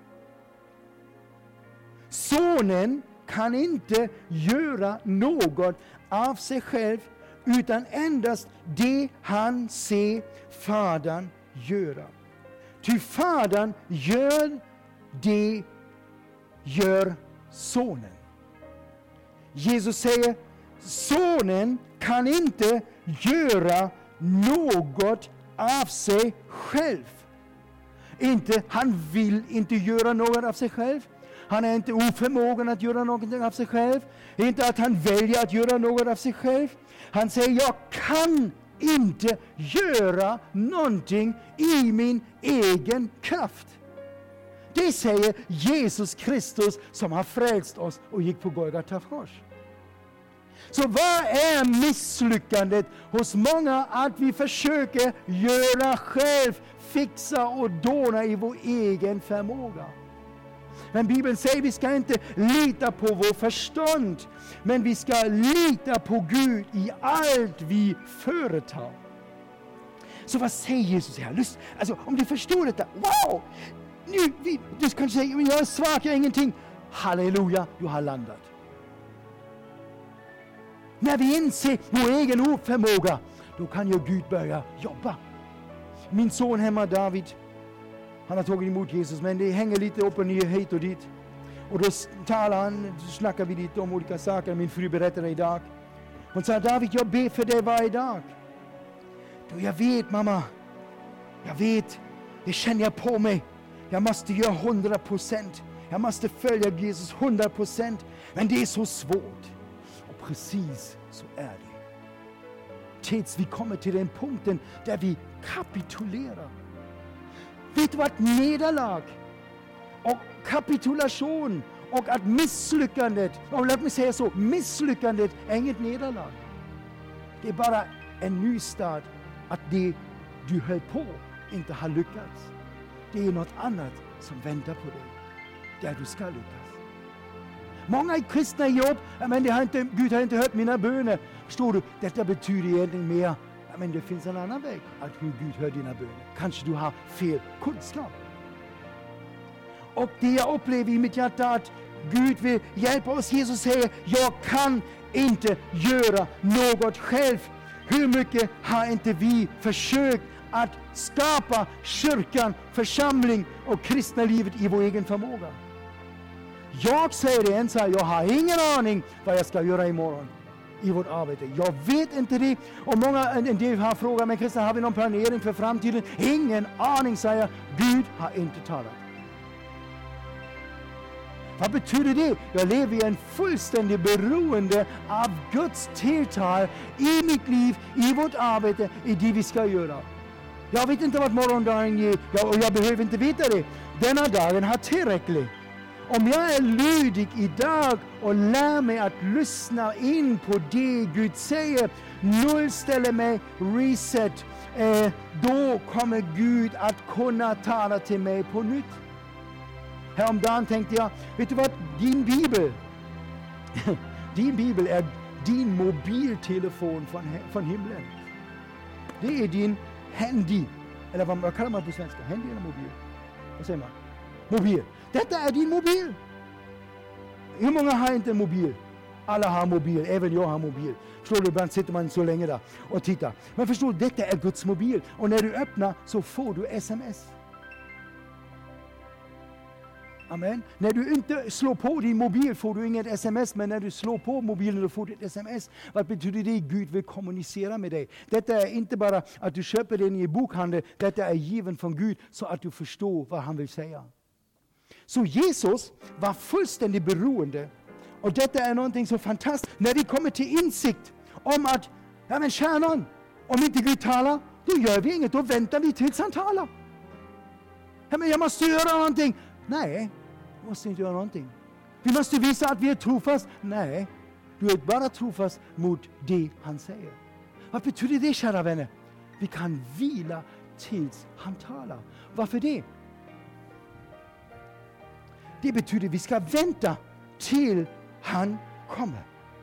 Sonen kan inte göra något av sig själv, utan endast det han ser Fadern göra. Ty Fadern gör det gör sonen. Jesus säger, sonen kan inte göra något av sig själv. Inte, han vill inte göra något av sig själv. Han är inte oförmågan att göra någonting av sig själv. Inte att han väljer att göra något av sig själv. Han säger, jag kan inte göra någonting i min egen kraft. Det säger Jesus Kristus som har frälst oss och gick på Golgata kors. Så vad är misslyckandet hos många att vi försöker göra själv, fixa och dona i vår egen förmåga? Men Bibeln säger att vi ska inte lita på vår förstånd, men vi ska lita på Gud i allt vi företar. Så vad säger Jesus här? Lust, alltså, om du förstår detta, wow! Nu, vi, du kan säga, jag är svag, jag är ingenting. Halleluja, du har landat. När vi inser vår egen oförmåga, då kan ju Gud börja jobba. Min son hemma, David, han har tagit emot Jesus, men det hänger lite upp och ner, hit och dit. Och då talar han, så snackar vi lite om olika saker. Min fru berättade idag. Hon sa, David, jag ber för dig varje dag. Då jag vet, mamma, jag vet, det känner jag på mig. Jag måste göra hundra procent. Jag måste följa Jesus hundra procent. Men det är så svårt. Och precis så är det. Tills vi kommer till den punkten där vi kapitulerar. Vet du vad nederlag och kapitulation och att misslyckandet, och låt mig säga så, misslyckandet är inget nederlag. Det är bara en ny start att det du höll på inte har lyckats. Det är något annat som väntar på dig, där du ska lyckas. Många kristna jobb, men det har inte, Gud har inte hört mina böner. Förstår du, detta betyder egentligen mer, men det finns en annan väg att hur Gud hör dina böner. Kanske du har fel kunskap. Och det jag upplever i mitt hjärta att Gud vill hjälpa oss. Jesus säger, jag kan inte göra något själv. Hur mycket har inte vi försökt att skapa kyrkan, församling och kristna livet i vår egen förmåga? Jag säger det än så här, jag har ingen aning vad jag ska göra imorgon i vårt arbete. Jag vet inte det. Och många, en del har frågat mig, kristna, har vi någon planering för framtiden? Ingen aning, säger jag. Gud har inte talat. Vad betyder det? Jag lever i en fullständig beroende av Guds tilltal i mitt liv, i vårt arbete, i det vi ska göra. Jag vet inte vad morgondagen ger, jag, och jag behöver inte veta det. Denna dagen har tillräckligt. Om jag är lydig idag och lär mig att lyssna in på det Gud säger, nollställer mig, reset, eh, då kommer Gud att kunna tala till mig på nytt. Häromdagen tänkte jag, vet du vad, din bibel, din bibel är din mobiltelefon från, från himlen. Det är din handy, eller vad, vad kallar man på svenska? Handy eller mobil? Vad säger man? Mobil. Detta är din mobil. Hur många har inte en mobil? Alla har mobil, även jag har mobil. Förstår du, ibland sitter man så länge där och tittar. Men förstår du, detta är Guds mobil. Och när du öppnar så får du sms. Amen. När du inte slår på din mobil får du inget sms, men när du slår på mobilen då får du ett sms. Vad betyder det? Gud vill kommunicera med dig. Detta är inte bara att du köper den i bokhandel, detta är given från Gud så att du förstår vad han vill säga. Så Jesus var fullständigt beroende, och detta är någonting så fantastiskt. När vi kommer till insikt om att, ja men kärnan, om inte Gud talar, då gör vi inget, då väntar vi tills han talar. Ja men jag måste göra någonting. Nej, du måste inte göra någonting. Vi måste visa att vi är trofast. Nej, du är bara trofast mot det han säger. Vad betyder det, kära vänner? Vi kan vila tills han talar. Varför det? Det betyder att vi ska vänta till han kommer.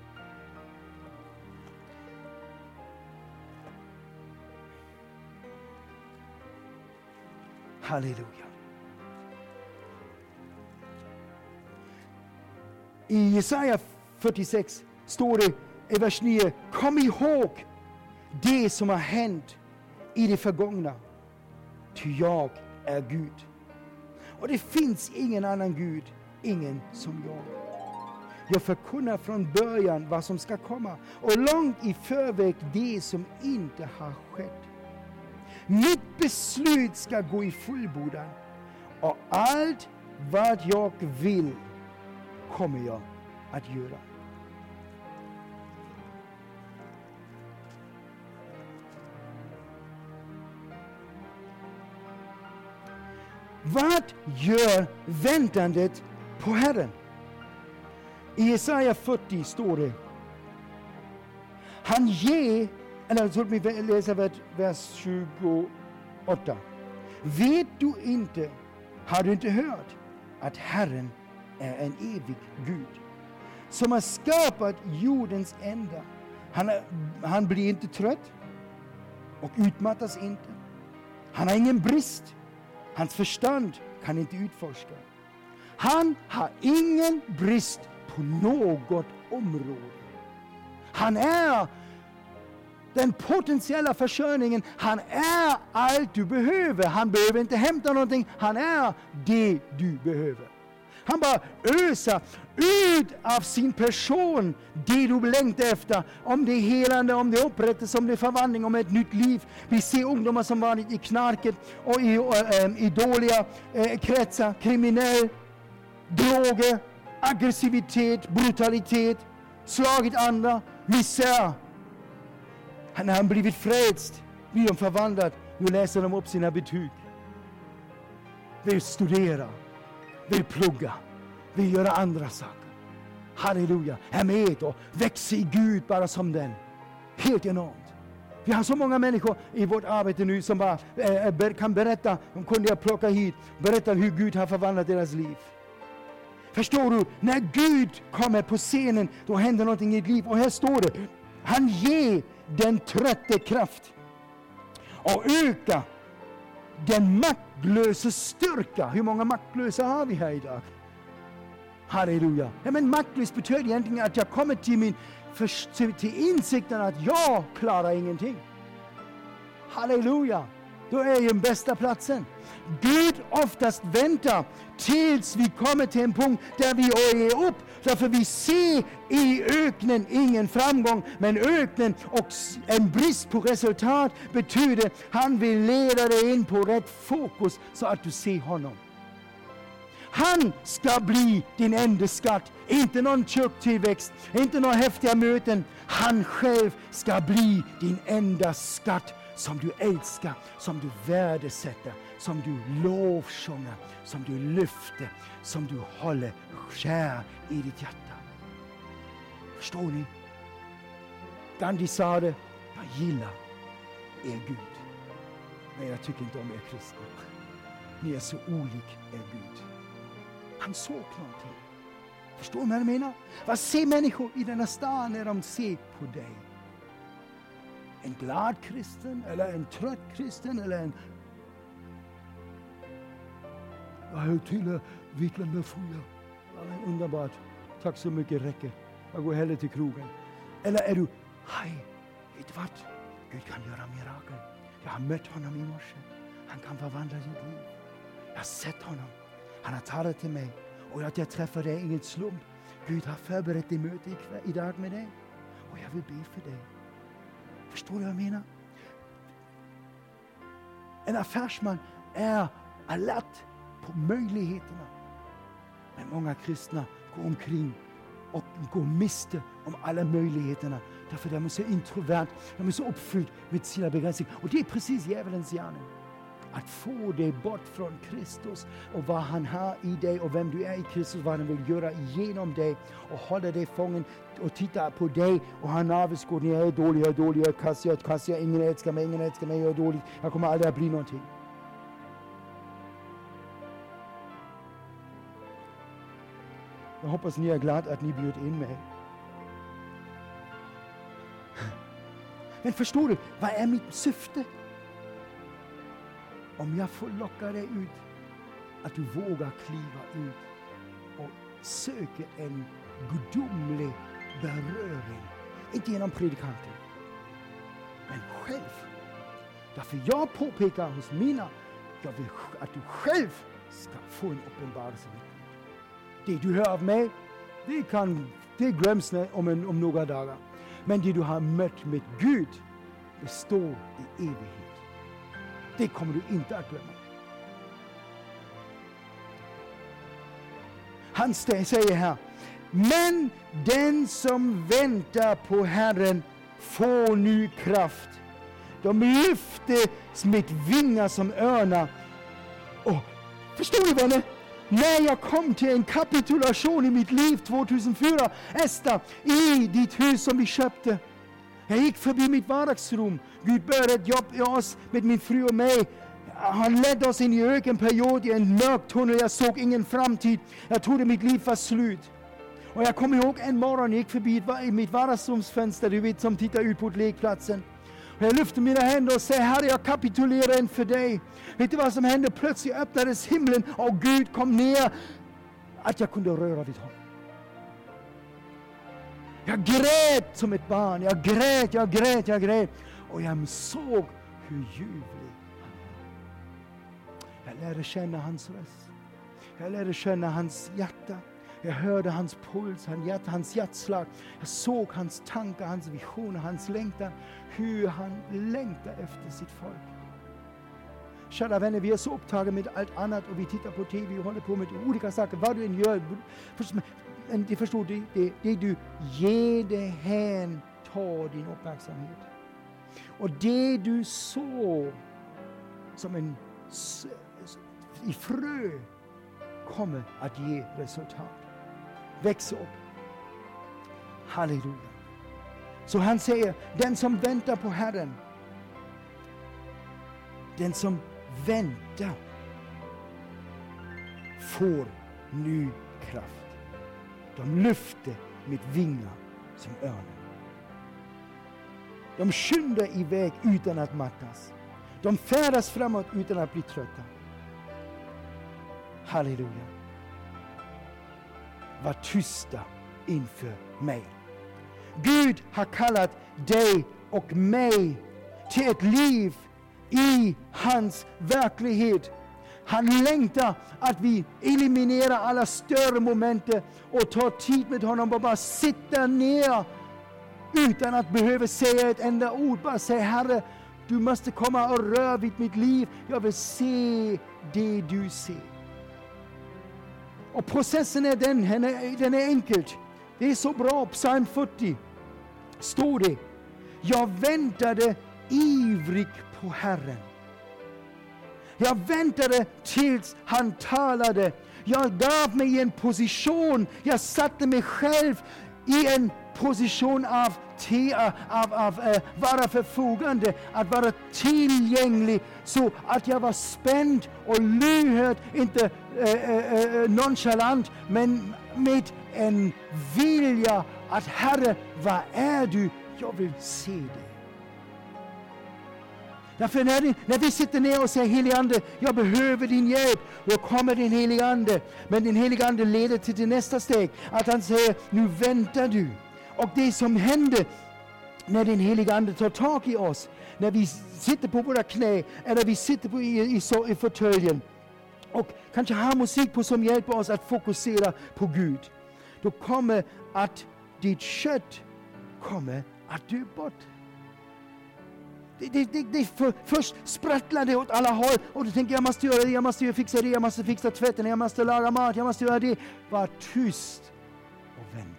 Halleluja. I Jesaja fyrtiosex står det i vers nio: kom ihåg det som har hänt i det förgångna, ty jag är Gud. Och det finns ingen annan Gud, ingen som jag. Jag förkunnar från början vad som ska komma, och långt i förväg det som inte har skett. Mitt beslut ska gå i fullbordan, och allt vad jag vill kommer jag att göra. Vad gör väntandet på Herren? I Jesaja fyrtio står det: han ger, eller så vi läsa vers tjugoåtta. Vet du inte, har du inte hört att Herren är en evig Gud som har skapat jordens ända. Han, är, han blir inte trött och utmattas inte. Han har ingen brist. Hans förstand kan inte utforska. Han har ingen brist på något område. Han är den potentiella försörjningen. Han är allt du behöver. Han behöver inte hämta någonting. Han är det du behöver. Han bara öser ut av sin person det du längtar efter. Om det är helande, om det är upprättelse, om det är förvandling, om ett nytt liv. Vi ser ungdomar som varit i knarket och i, äh, i dåliga äh, kretsar, kriminell, droger, aggressivitet, brutalitet, slagit andra, misär. När han blivit frälst blir de förvandlat. Nu läser de upp sina betyg. Vill studera, vill plugga, vill göra andra saker. Halleluja, är med och växer i Gud bara som den. Helt enormt. Vi har så många människor i vårt arbete nu som bara äh, kan berätta, de kunde jag plocka hit, berätta hur Gud har förvandlat deras liv. Förstår du? När Gud kommer på scenen, då händer någonting i ditt liv. Och här står det, han ger den trötte kraft och ökar den maktlösa styrka. Hur många maktlösa har vi här idag? Halleluja. Ja, men maktlös betyder egentligen att jag kommer till, min, för, till insikten att jag klarar ingenting. Halleluja. Då är jag den bästa platsen. Gud oftast väntar tills vi kommer till en punkt där vi är upp. Därför vi ser i öknen ingen framgång. Men öknen och en brist på resultat betyder att han vill leda dig in på rätt fokus så att du ser honom. Han ska bli din enda skatt. Inte någon kyrktillväxt, inte några häftiga möten. Han själv ska bli din enda skatt. Som du älskar, som du värdesätter, som du lovsjunger, som du lyfter, som du håller kär i ditt hjärta. Förstår ni? Gandhi sa det, jag gillar er Gud. Men jag tycker inte om er kristna. Ni är så olik er Gud. Han såg någonting. Förstår ni vad jag menar? Vad ser människor i denna stan när de ser på dig? En glad kristen eller en trött kristen eller en... Jag tillhör Vitlanda Foja. Ja, underbart. Tack så mycket, räcker. Jag går hellre till krogen. Eller är du, hej, vet du vad? Gud kan göra mirakel. Jag har mött honom i morse. Han kan förvandla ditt liv. Jag har sett honom. Han har talat till mig. Och att jag träffar dig inget slump. Gud har förberett det möte idag med dig. Och jag vill be för dig. Förstår du vad jag menar? En affärsman är alert på möjligheterna. Men många kristna går omkring och går miste om alla möjligheterna. Därför de är så introvert, de är så uppfylld med sina begränsningar. Och det är precis djävulens gärning. Att få dig bort från Kristus och vad han har i dig och vem du är i Kristus, vad han vill göra genom dig och hålla dig fången och titta på dig och han avskådning, jag är dålig, jag är dålig, jag är kass, jag är kass, jag, ingen älskar mig, ingen älskar mig, jag är dålig, jag kommer aldrig att bli någonting. Jag hoppas ni är glada att ni bjöd in mig. Men förstår du, vad är mitt syfte? Om jag får locka dig ut, att du vågar kliva ut och söka en gudomlig beröring. Inte genom predikanter, men själv. Därför jag påpekar hos mina, jag vill att du själv ska få en uppenbarelse med Gud. Det du hör av mig, det, kan, det glöms om, en, om några dagar. Men det du har mött med Gud, det står i evighet. Det kommer du inte att glömma. Han säger här, Men den som väntar på Herren får ny kraft. De lyfter med vingar som örnar. Och förstår du vänner? När jag kom till en kapitulation i mitt liv tjugohundrafyra, Esta, i ditt hus som vi köpte. Jag gick förbi mitt vardagsrum. Gud började ett jobb i oss med min fru och mig. Han ledde oss in i ökenperiod, i en mörk tunnel. Jag såg ingen framtid. Jag trodde mitt liv var slut. Och jag kommer ihåg en morgon, jag gick förbi i mitt vardagsrumsfönster, du vet, som tittar ut på lekplatsen. Och jag lyfte mina händer och säger, Herre, jag kapitulerar inför dig. Vet du vad som hände? Plötsligt öppnades himlen och Gud kom ner. Att jag kunde röra vid honom. Jag grät som ett barn. Jag grät, jag grät, jag grät. Och jag såg hur ljuvlig han var. Jag lärde känna hans röst. Jag lärde känna hans hjärta. Jag hörde hans puls, hans, hjärta, hans hjärtslag. Jag såg hans tankar, hans visioner, hans längtan. Hur han längtar efter sitt folk. Kära vänner, vi är så upptagna med allt annat och vi tittar på tv och håller på med olika saker. Vad du än gör, men det förstår du, det, det du ger dig hän tar din uppmärksamhet. Och det du så som en i frö kommer att ge resultat. Väx upp. Halleluja. Så han säger, den som väntar på Herren, den som väntar får ny kraft. De lyfter med vingar som örnar. De skyndar iväg utan att mattas. De färdas framåt utan att bli trötta. Halleluja. Var tysta inför mig. Gud har kallat dig och mig till ett liv i hans verklighet. Han längtar att vi eliminerar alla större moment och tar tid med honom och bara sitter ner utan att behöva säga ett enda ord. Bara säga, Herre, du måste komma och röra vid mitt liv. Jag vill se det du ser. Och processen är den, den är enkelt. Det är så bra. Psalm fyrtio står det. Jag väntade ivrigt på Herren. Jag väntade tills han talade. Jag gav mig i en position. Jag satte mig själv i en position av, te, av, av uh, vara förfogande, att vara tillgänglig, så att jag var spänd och lyhörd, inte uh, uh, uh, nonchalant, men med en vilja att, Herre, vad är du? Jag vill se dig. Därför när, det, när vi sitter ner och säger, helige Ande, jag behöver din hjälp, då kommer din helige Ande. Men din helige Ande leder till det nästa steg, att han säger, nu väntar du. Och det som händer när din helige Ande tar tag i oss, när vi sitter på våra knä, eller vi sitter på, i, i, i fåtöljen, och kanske har musik på som hjälper oss att fokusera på Gud, då kommer att ditt kött kommer att dö bort. Det, det, det, det för, först sprattlar det åt alla håll och du tänker, jag måste göra det, jag måste fixa det, jag måste fixa tvätten, jag måste laga mat, jag måste göra det. Var tyst och vänta.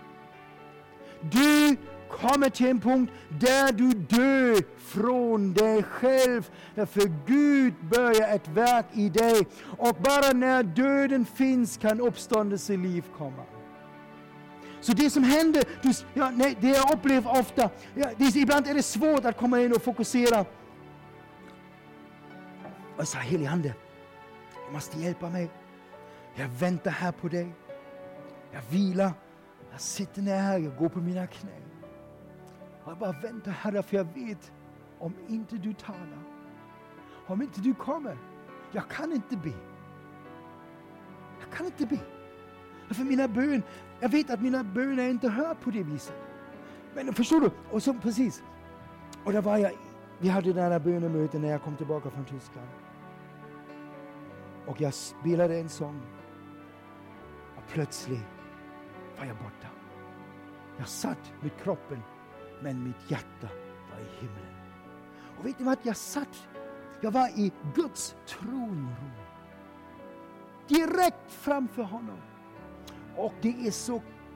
Du kommer till en punkt där du dör från dig själv. Därför Gud börjar ett verk i dig. Och bara när döden finns kan uppståndelseliv komma. Så det som händer, du, ja, nej, det jag upplever ofta, ja, det, ibland är det svårt att komma in och fokusera. Och jag sa, helige Ande, du måste hjälpa mig. Jag väntar här på dig. Jag vilar. Jag sitter ner här, jag går på mina knä. Och jag bara väntar, Herre, för jag vet, om inte du talar, om inte du kommer, jag kan inte be. Jag kan inte be. För mina bön, jag vet att mina böner inte hör på det viset. Men förstår du? Och så precis. Och där var jag, vi hade den här bönemöten när jag kom tillbaka från Tyskland. Och jag spelade en sång. Och plötsligt var jag borta. Jag satt med kroppen, men mitt hjärta var i himlen. Och vet ni vad? Jag satt, jag var i Guds tronrum. Direkt framför honom. Och det är så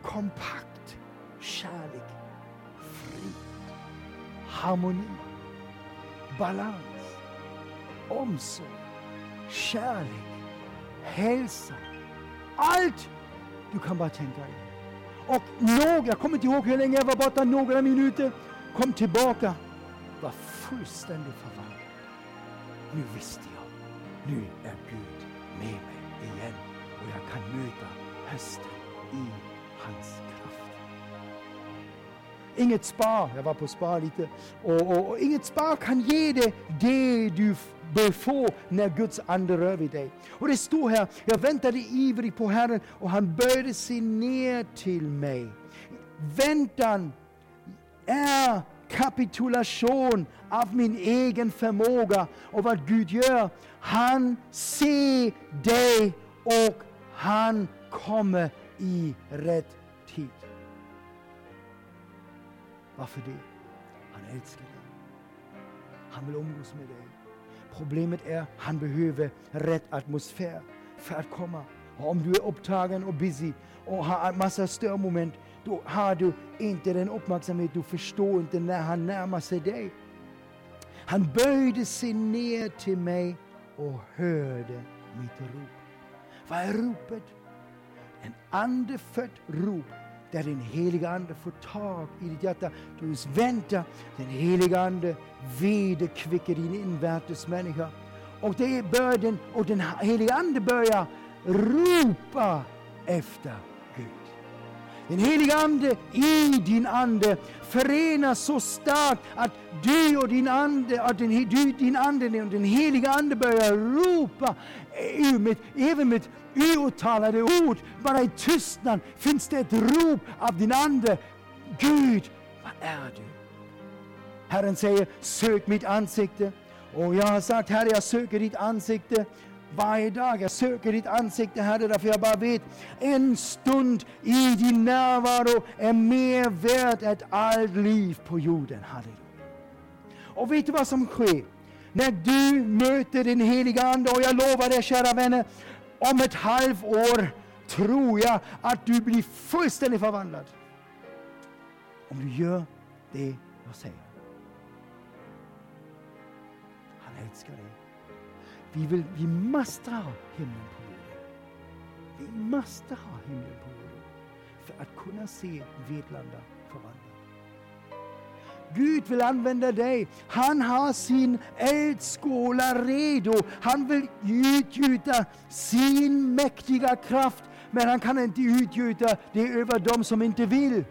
kompakt kärlek, frid, harmoni, balans, omsorg, kärlek, hälsa. Allt du kan bara tänka dig. Och några, jag kommer inte ihåg hur länge jag var borta, några minuter, kom tillbaka, var fullständigt förvandlad. Nu visste jag, nu är Gud med mig igen och jag kan möta hösten i hans kraft. Inget spa, jag var på spa lite, och, och, och inget spa kan ge dig det du bör få när Guds ande rör vid dig. Och det står här, jag väntade ivrigt på Herren och han böjde sig ner till mig. Väntan är kapitulation av min egen förmåga och vad Gud gör. Han ser dig och han kommer i rätt tid. Varför det? Han älskar dig. Han vill umgås med dig. Problemet är, han behöver rätt atmosfär för att komma. Och om du är upptagen och busy och har en massa störmoment, då har du inte den uppmärksamhet, du förstår inte när han närmar sig dig. Han böjde sig ner till mig och hörde mitt rop. Vad är ropet? En andefött rop där den heliga ande får tag i ditt hjärta. Du väntar, den heliga ande vederkvicker din invärtes människa. Och det är börden, och den heliga ande börjar ropa efter Gud. Den heliga ande i din ande förenas så starkt att du och din ande, att den, du, din ande och den heliga ande börjar ropa med, även med uttalade ord. Bara i tystnad finns det ett rop av din ande. Gud, vad är du? Herren säger, sök mitt ansikte. Och jag har sagt, Herre, jag söker ditt ansikte varje dag. Jag söker ditt ansikte, Herre, därför jag bara vet, en stund i din närvaro är mer värt än allt liv på jorden. Halleluja. Och vet du vad som sker? När du möter den heliga ande, och jag lovar dig, kära vänner, om ett halvår tror jag att du blir fullständigt förvandlad. Om du gör det jag säger. Han älskar dig. Vi, vill, vi måste ha himlen på jorden. Vi måste ha himlen på jorden för att kunna se Vetlanda förvandlas. Gud vill använda dig. Han har sin eldskåla redo. Han vill utgjuta sin mäktiga kraft, men han kan inte utgjuta det över dem som inte vill.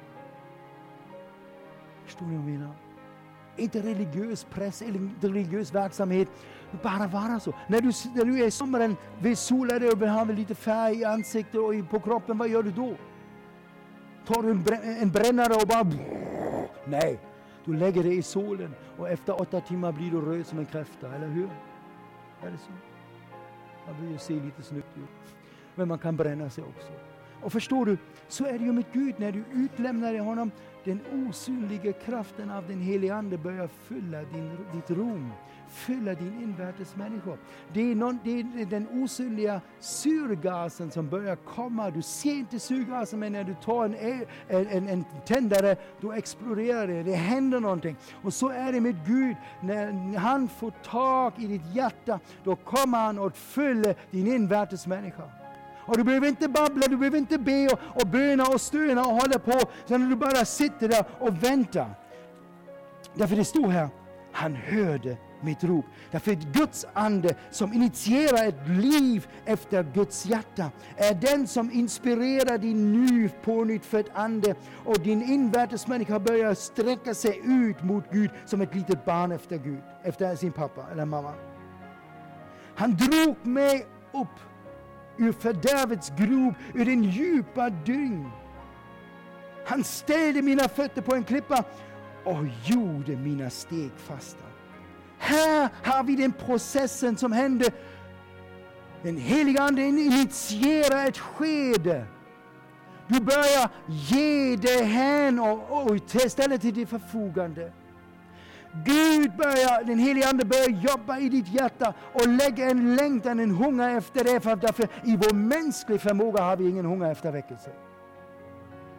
Förstår ni vad jag menar? Inte religiös press eller religiös verksamhet. Bara vara så. När du, när du är i sommaren, vill sola dig och vill ha lite färg i ansiktet och på kroppen, vad gör du då? Tar du en, en brännare och bara... Nej, du lägger dig i solen och efter åtta timmar blir du röd som en kräfta, eller hur? Är det så? Man vill ju se lite snyggt ut. Men man kan bränna sig också. Och förstår du, så är det ju med Gud. När du utlämnar honom, den osynliga kraften av den helige ande börjar fylla din, ditt rum. Fylla din invärtes människor. Det är, någon, det är den osynliga syrgasen som börjar komma. Du ser inte syrgasen, men när du tar en, en, en, en tändare, då exploderar det. Det händer någonting. Och så är det med Gud. När han får tag i ditt hjärta, då kommer han och fyller din invärtes människa. Och du behöver inte babbla, du behöver inte be och, och böna och stöna och hålla på. Utan du bara sitter där och väntar. Därför det står här, han hörde mitt rop. Därför att Guds ande som initierar ett liv efter Guds hjärta är den som inspirerar din nu pånyttfödd ande, och din invärtes människa börjar sträcka sig ut mot Gud som ett litet barn efter Gud, efter sin pappa eller mamma. Han drog mig upp ur fördärvets grop, ur den djupa dyn. Han ställde mina fötter på en klippa och gjorde mina steg fasta. Här har vi den processen som hände. Den heliga ande initierar ett skede. Du börjar ge dig hän och, och ställa till ditt förfogande. Gud börjar, den heliga ande börjar jobba i ditt hjärta och lägga en längtan, en hunger efter det. För därför i vår mänskliga förmåga har vi ingen hunger efter väckelse.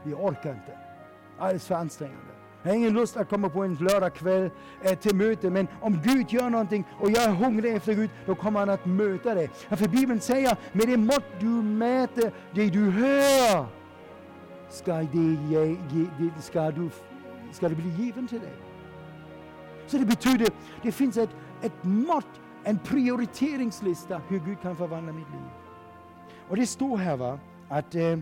vi orkar inte. Alldeles för ansträngande. Jag har ingen lust att komma på en lördagkväll eh, till möte, men om Gud gör någonting och jag är hungrig efter Gud, då kommer han att möta det. För Bibeln säger, med det mått du mäter, det du hör, ska det, ge, ge, det, ska du, ska det bli given till dig. Så det betyder, det finns ett, ett mått, en prioriteringslista hur Gud kan förvandla mitt liv. Och det står här va, att eh,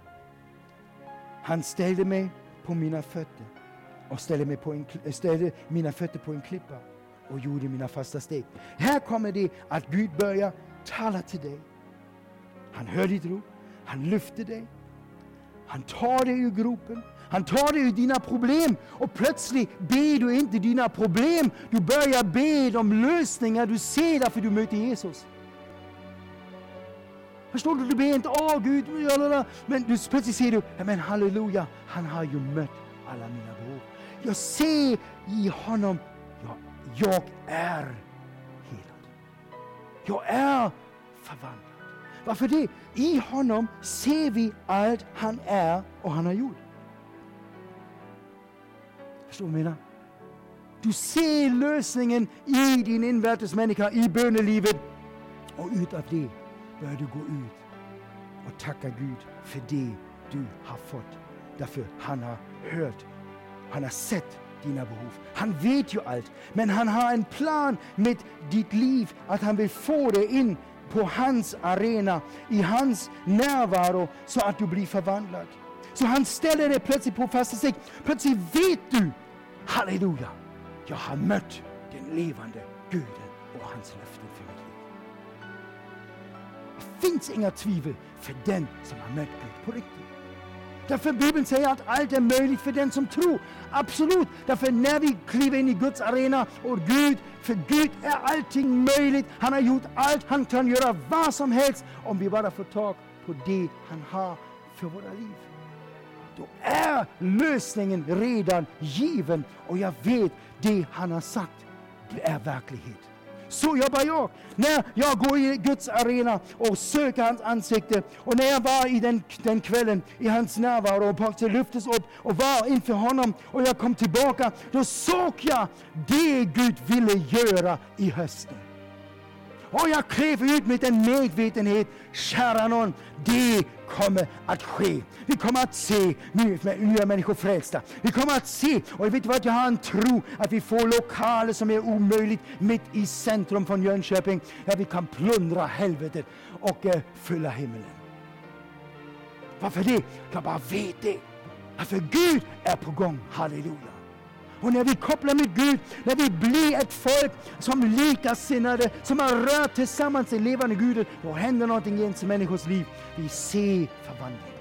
han ställde mig på mina fötter och ställde, mig på en, ställde mina fötter på en klippa och gjorde mina fasta steg. Här kommer det att Gud börjar tala till dig. Han hör ditt rop, han lyfter dig, han tar dig ur gropen, han tar dig ur dina problem och plötsligt ber du inte dina problem, du börjar be om lösningar du ser därför du möter Jesus. Förstår du? Du ber inte, åh Gud, men du plötsligt ser du, men halleluja, han har ju mött alla mina behov. Jag ser i honom, ja, jag är helad. Jag är förvandlad. Varför det? I honom ser vi allt han är och han har gjort. Förstår du vad jag menar? Du ser lösningen i din invärtes människa, i bönelivet. Och utav det börjar du gå ut och tacka Gud för det du har fått. Därför han har hört, han har sett dina behov. Han vet ju allt, men han har en plan med ditt liv, att han vill få dig in på hans arena, i hans närvaro, så att du blir förvandlad. Så han ställer dig plötsligt på fasta steg. Plötsligt vet du, halleluja, jag har mött den levande Guden och hans löften för mitt liv. Det finns inga tvivel för den som har mött Gud på riktigt. Därför Bibeln säger att allt är möjligt för den som tror. Absolut. Därför när vi kliver in i Guds arena och Gud, för Gud är allting möjligt. Han har gjort allt. Han kan göra vad som helst om vi bara får tag på det han har för våra liv. Då är lösningen redan given och jag vet det han har sagt är verklighet. Så jobbar jag. När jag går i Guds arena och söker hans ansikte, och när jag var i den, den kvällen i hans närvaro och bara lyftes upp och var inför honom och jag kom tillbaka, då såg jag det Gud ville göra i hösten. Och jag klev ut med en medvetenhet, kära någon, det kommer att ske. Vi kommer att se nya människor frälsta. Vi kommer att se, och jag vet vad, jag har en tro att vi får lokaler som är omöjligt mitt i centrum från Jönköping, där vi kan plundra helvetet och uh, fylla himmelen. Varför det? Jag bara vet det. För Gud är på gång, halleluja. Och när vi kopplar med Gud, när vi blir ett folk som likasinnade, som har rört tillsammans i levande Guden, då händer någonting i ens människors liv. Vi ser förvandling.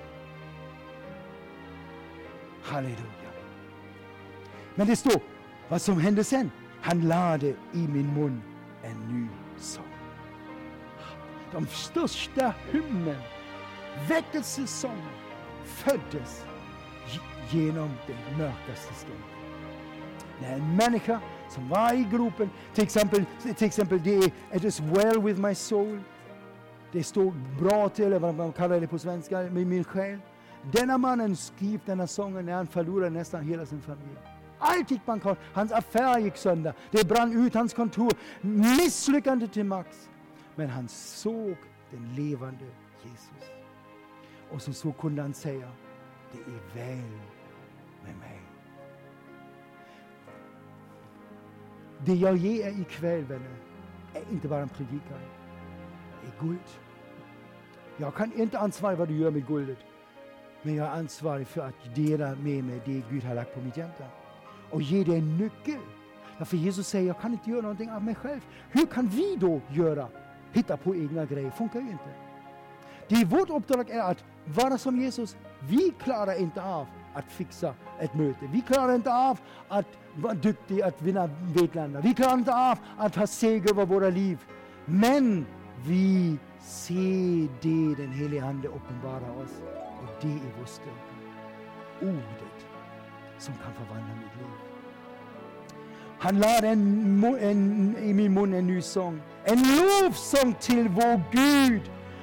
Halleluja. Men det står, vad som hände sen. Han lade i min mun en ny sång. De största hymnen, väckelsesången, föddes genom den mörkaste stunden. När en människa som var i gropen, till exempel, till exempel det är it is well with my soul. Det står bra till, eller vad man kallar det på svenska, med min själ. Denna mannen skrev denna sången när han förlorade nästan hela sin familj. Allt gick bankrutt, hans affär gick sönder, det brann ut hans kontor, misslyckande till max. Men han såg den levande Jesus. Och så, så kunde han säga, det är väl med mig. Det jag ger er ikväll, vänner, är inte bara en predikan. Det är guld. Jag kan inte ansvara vad du gör med guldet. Men jag är ansvarig för att dela med mig det Gud har lagt på mitt hjärta. Och ge dig en nyckel. Därför Jesus säger, jag kan inte göra någonting av mig själv. Hur kan vi då göra? Hitta på egna grejer. Funkar ju inte. Det vårt uppdrag är att vara som Jesus. Vi klarar inte av att fixa ett möte. Vi klarar inte av att vara duktiga att vinna Vetlanda. Vi klarar inte av att ha seger över våra liv. Men vi ser det den helige Ande uppenbara oss. Och det är vår styrka. Ordet som kan förvandla mitt liv. Han lade en, en, i min mun en ny sång. En lovsång till vår Gud.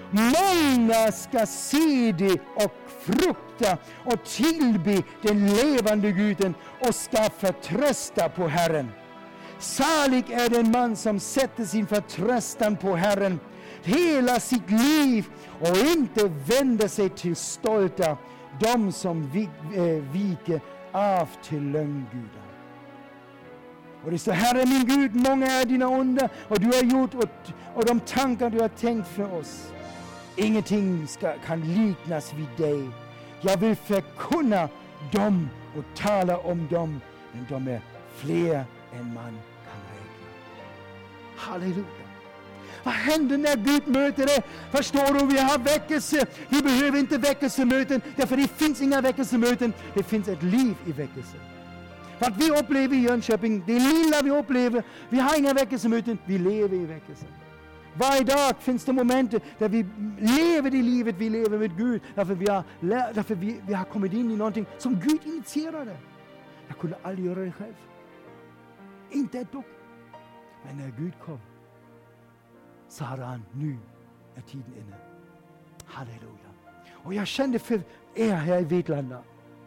Många ska se det och frukta och tillbe den levande Guden och ska förtrösta på Herren. Salig är den man som sätter sin förtröstan på Herren hela sitt liv och inte vänder sig till stolta, de som viker av till lögngudar. Och det står, Herre min Gud, många är dina under och du har gjort och, och de tankar du har tänkt för oss. Ingenting ska, kan liknas vid dig. Jag vill förkunna dem och tala om dem, men de är fler än man kan räkna. Halleluja. Vad händer när Gud möter dig? Förstår du, vi har väckelse. Vi behöver inte väckelsemöten, därför det finns inga väckelsemöten. Det finns ett liv i väckelse. Vad vi upplever i Jönköping, det lilla vi upplever, vi har inga väckelsemöten, vi lever i väckelsen. Varje dag finns det momenter där vi lever det livet vi lever med Gud, därför vi har, därför vi, vi har kommit in i någonting som Gud initierade. Jag kunde aldrig göra det själv. Inte ett dugg. Men när Gud kom, sa han, nu är tiden inne. Halleluja. Och jag kände för er här i Vetlanda,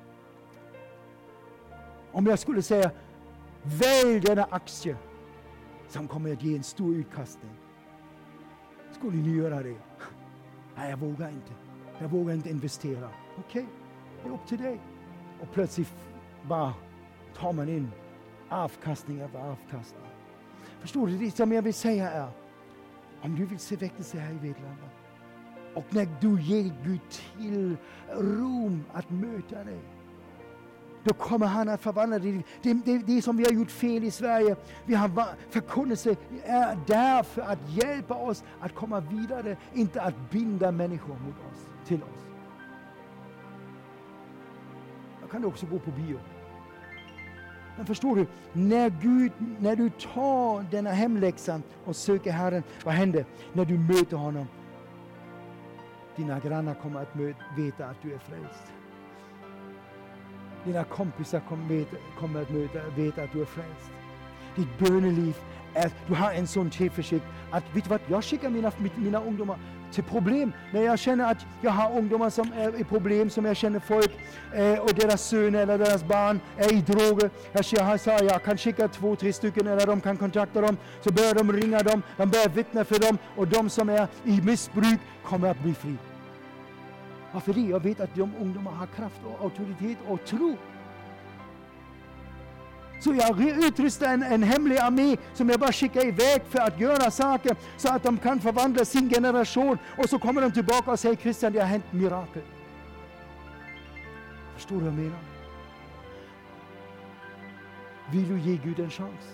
om jag skulle säga, välj denna aktie som kommer att ge en stor utkastning. Skulle ni göra det? Nej, jag vågar inte. Jag vågar inte investera. Okej, okay, det är upp till dig. Och plötsligt bara tar man in avkastning av avkastning. Förstår du? Det som jag vill säga är, om du vill se väckelse här i Vetlanda och när du ger Gud till rum att möta dig, då kommer han att förvandla det. Det, det, det är som vi har gjort fel i Sverige. Vi har förkunnelse är där för att hjälpa oss att komma vidare, inte att binda människor mot oss, till oss. Man kan också gå på bio. Men förstår du, när Gud, när du tar denna hemläxan och söker Herren, vad händer när du möter honom? Dina grannar kommer att möta, veta att du är frälst. Dina kompisar kommer, veta, kommer att möta, veta att du är frälst. Ditt böneliv är, du har en sån tillförsikt att, vet du vad, jag skickar mina, mina ungdomar till problem. När jag känner att jag har ungdomar som är i problem, som jag känner folk eh, och deras söner eller deras barn är i droger. Jag, jag, jag, jag kan skicka två, tre stycken eller de kan kontakta dem. Så börjar de ringa dem, de börjar vittna för dem och de som är i missbruk kommer att bli fri. Varför det? Jag vet att de ungdomar har kraft och auktoritet och tro. Så jag utrustar en, en hemlig armé som jag bara skickar iväg för att göra saker så att de kan förvandla sin generation. Och så kommer de tillbaka och säger, Christian, det har hänt mirakel. Förstår du vad jag menar? Vill du ge Gud en chans?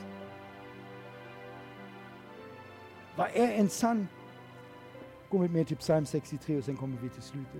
Vad är en sann? Gå med mig till psalm sextiotre och sen kommer vi till slutet.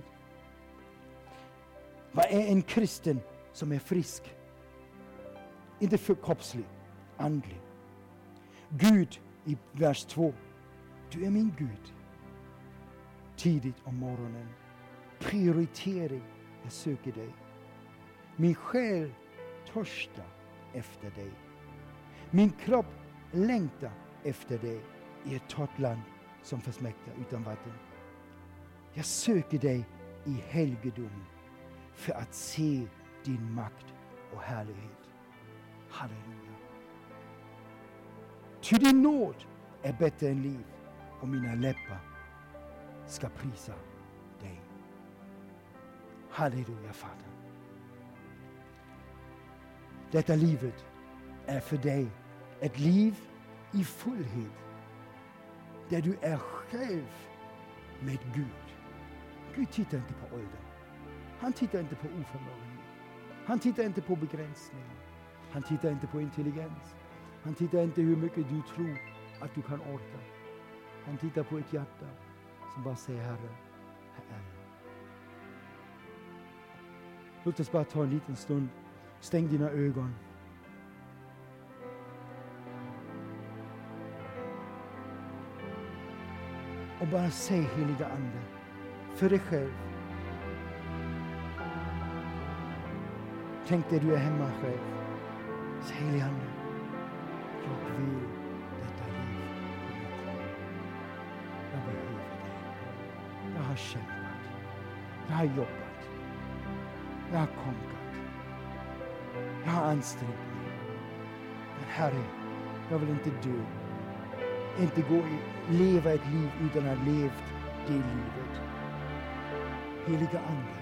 Vad är en kristen som är frisk? Inte för kroppslig, andlig. Gud i vers två. Du är min Gud. Tidigt om morgonen. Prioritering. Jag söker dig. Min själ törstar efter dig. Min kropp längtar efter dig i ett torrt land som försmäktar utan vatten. Jag söker dig i helgedomen för att se din makt och härlighet. Halleluja. Ty din nåd är bättre än liv och mina läppar ska prisa dig. Halleluja, Fader. Detta livet är för dig ett liv i fullhet. Där du är själv med Gud. Gud tittar inte på ålder. Han tittar inte på oförmågan. Han tittar inte på begränsningar. Han tittar inte på intelligens. Han tittar inte hur mycket du tror att du kan orka. Han tittar på ett hjärta som bara säger, Herre, här är jag. Låt oss bara ta en liten stund. Stäng dina ögon. Och bara säg, heliga Ande, för dig själv. Tänk dig du är hemma själv. Säg, heliga Ande, jag vill detta liv. Jag behöver dig. kämpat. Jag har jobbat. Jag har konkat. Jag har ansträngt mig. Men Herre, jag vill inte dö. Inte gå i, leva ett liv utan att ha levt det livet. Heliga Ande,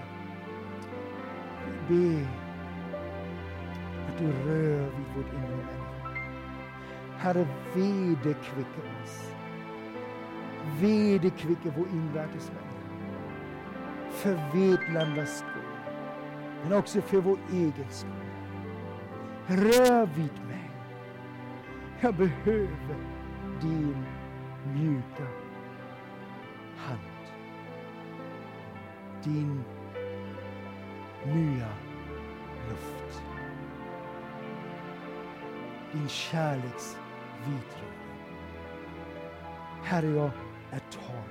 be att du rör vid vårt inre människa. Herre, vederkvicka oss. Vederkvicka vår invärtes människa. För vedlandets skull, men också för vår egen skull. Rör vid mig. Jag behöver din mjuka hand. Din nya luft. Din kärleks vitröring. Herre, jag är torr.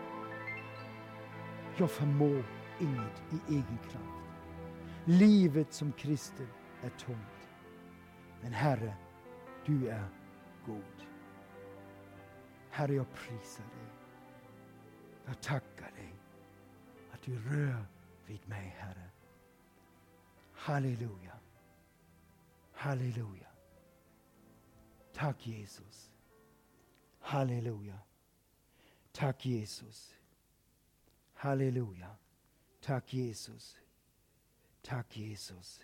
Jag förmår inget i egen kraft. Livet som kristen är tomt. Men Herre, du är god. Herre, jag prisar dig. Jag tackar dig att du rör vid mig, Herre. Halleluja. Halleluja. Tack Jesus. Halleluja. Tack Jesus. Halleluja. Tack Jesus. Tack Jesus.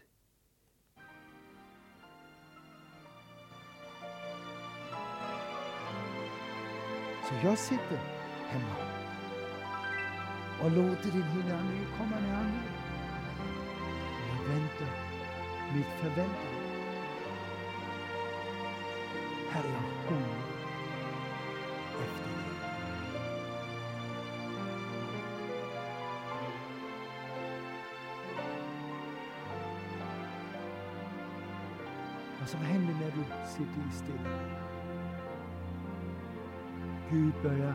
Så jag sitter hemma och låter din heliga Ande komma när han vill. Jag väntar med förväntan. Herre, jag hungrar efter dig. Vad som händer när du sitter i stilla? Gud börjar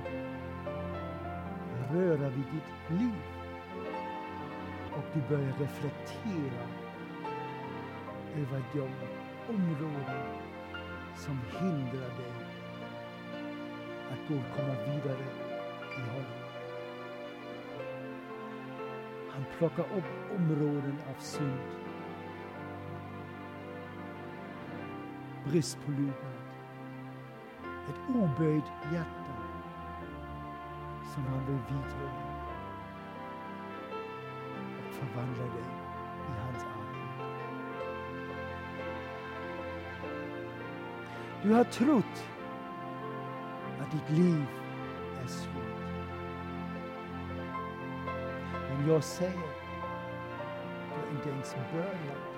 röra vid ditt liv. Och du börjar reflektera över de områden som hindrar dig att gå och komma vidare i honom. Han plockar upp områden av synd. Brist på lydnad. Ett oböjt hjärta som han vill vidröra och förvandla dig i hans arm. Du har trott att ditt liv är svårt. Men jag säger, du har inte ens börjat.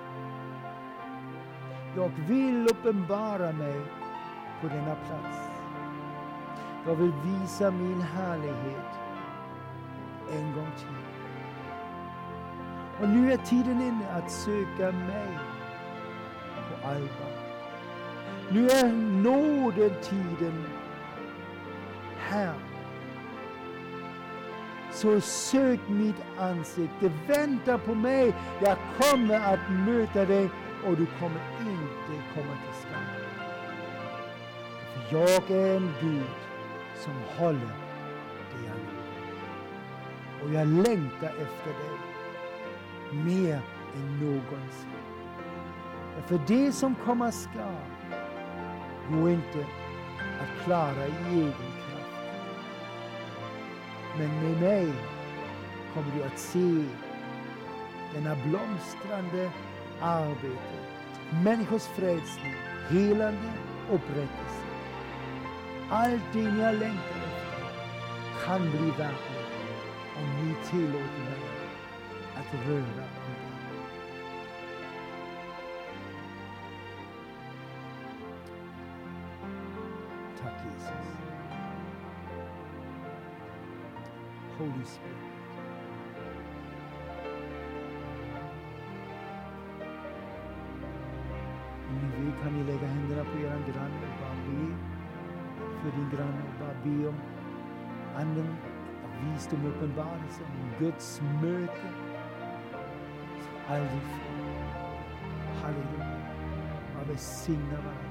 Jag vill uppenbara mig på denna plats. Jag vill visa min härlighet en gång till. Och nu är tiden inne att söka mig på allvar. Nu är nådetiden här. Så sök mitt ansikte, vänta på mig. Jag kommer att möta dig och du kommer inte komma till skam. För jag är en Gud som håller det jag lovar. Och jag längtar efter dig mer än någonsin. För det som komma ska går inte att klara i egen kraft. Men med mig kommer du att se denna blomstrande arbete, människors frälsning, helande, upprättelse. Allt det jag längtar efter kan bli verkligt om ni tillåter mig att röra på dig. Tack Jesus. Holy Spirit. Om ni vill kan ni lägga händerna på er granne och bara be för din granne och bara be om anden av visdom och uppenbarelse, om Guds möte som aldrig får. Halleluja. Bara välsigna varandra.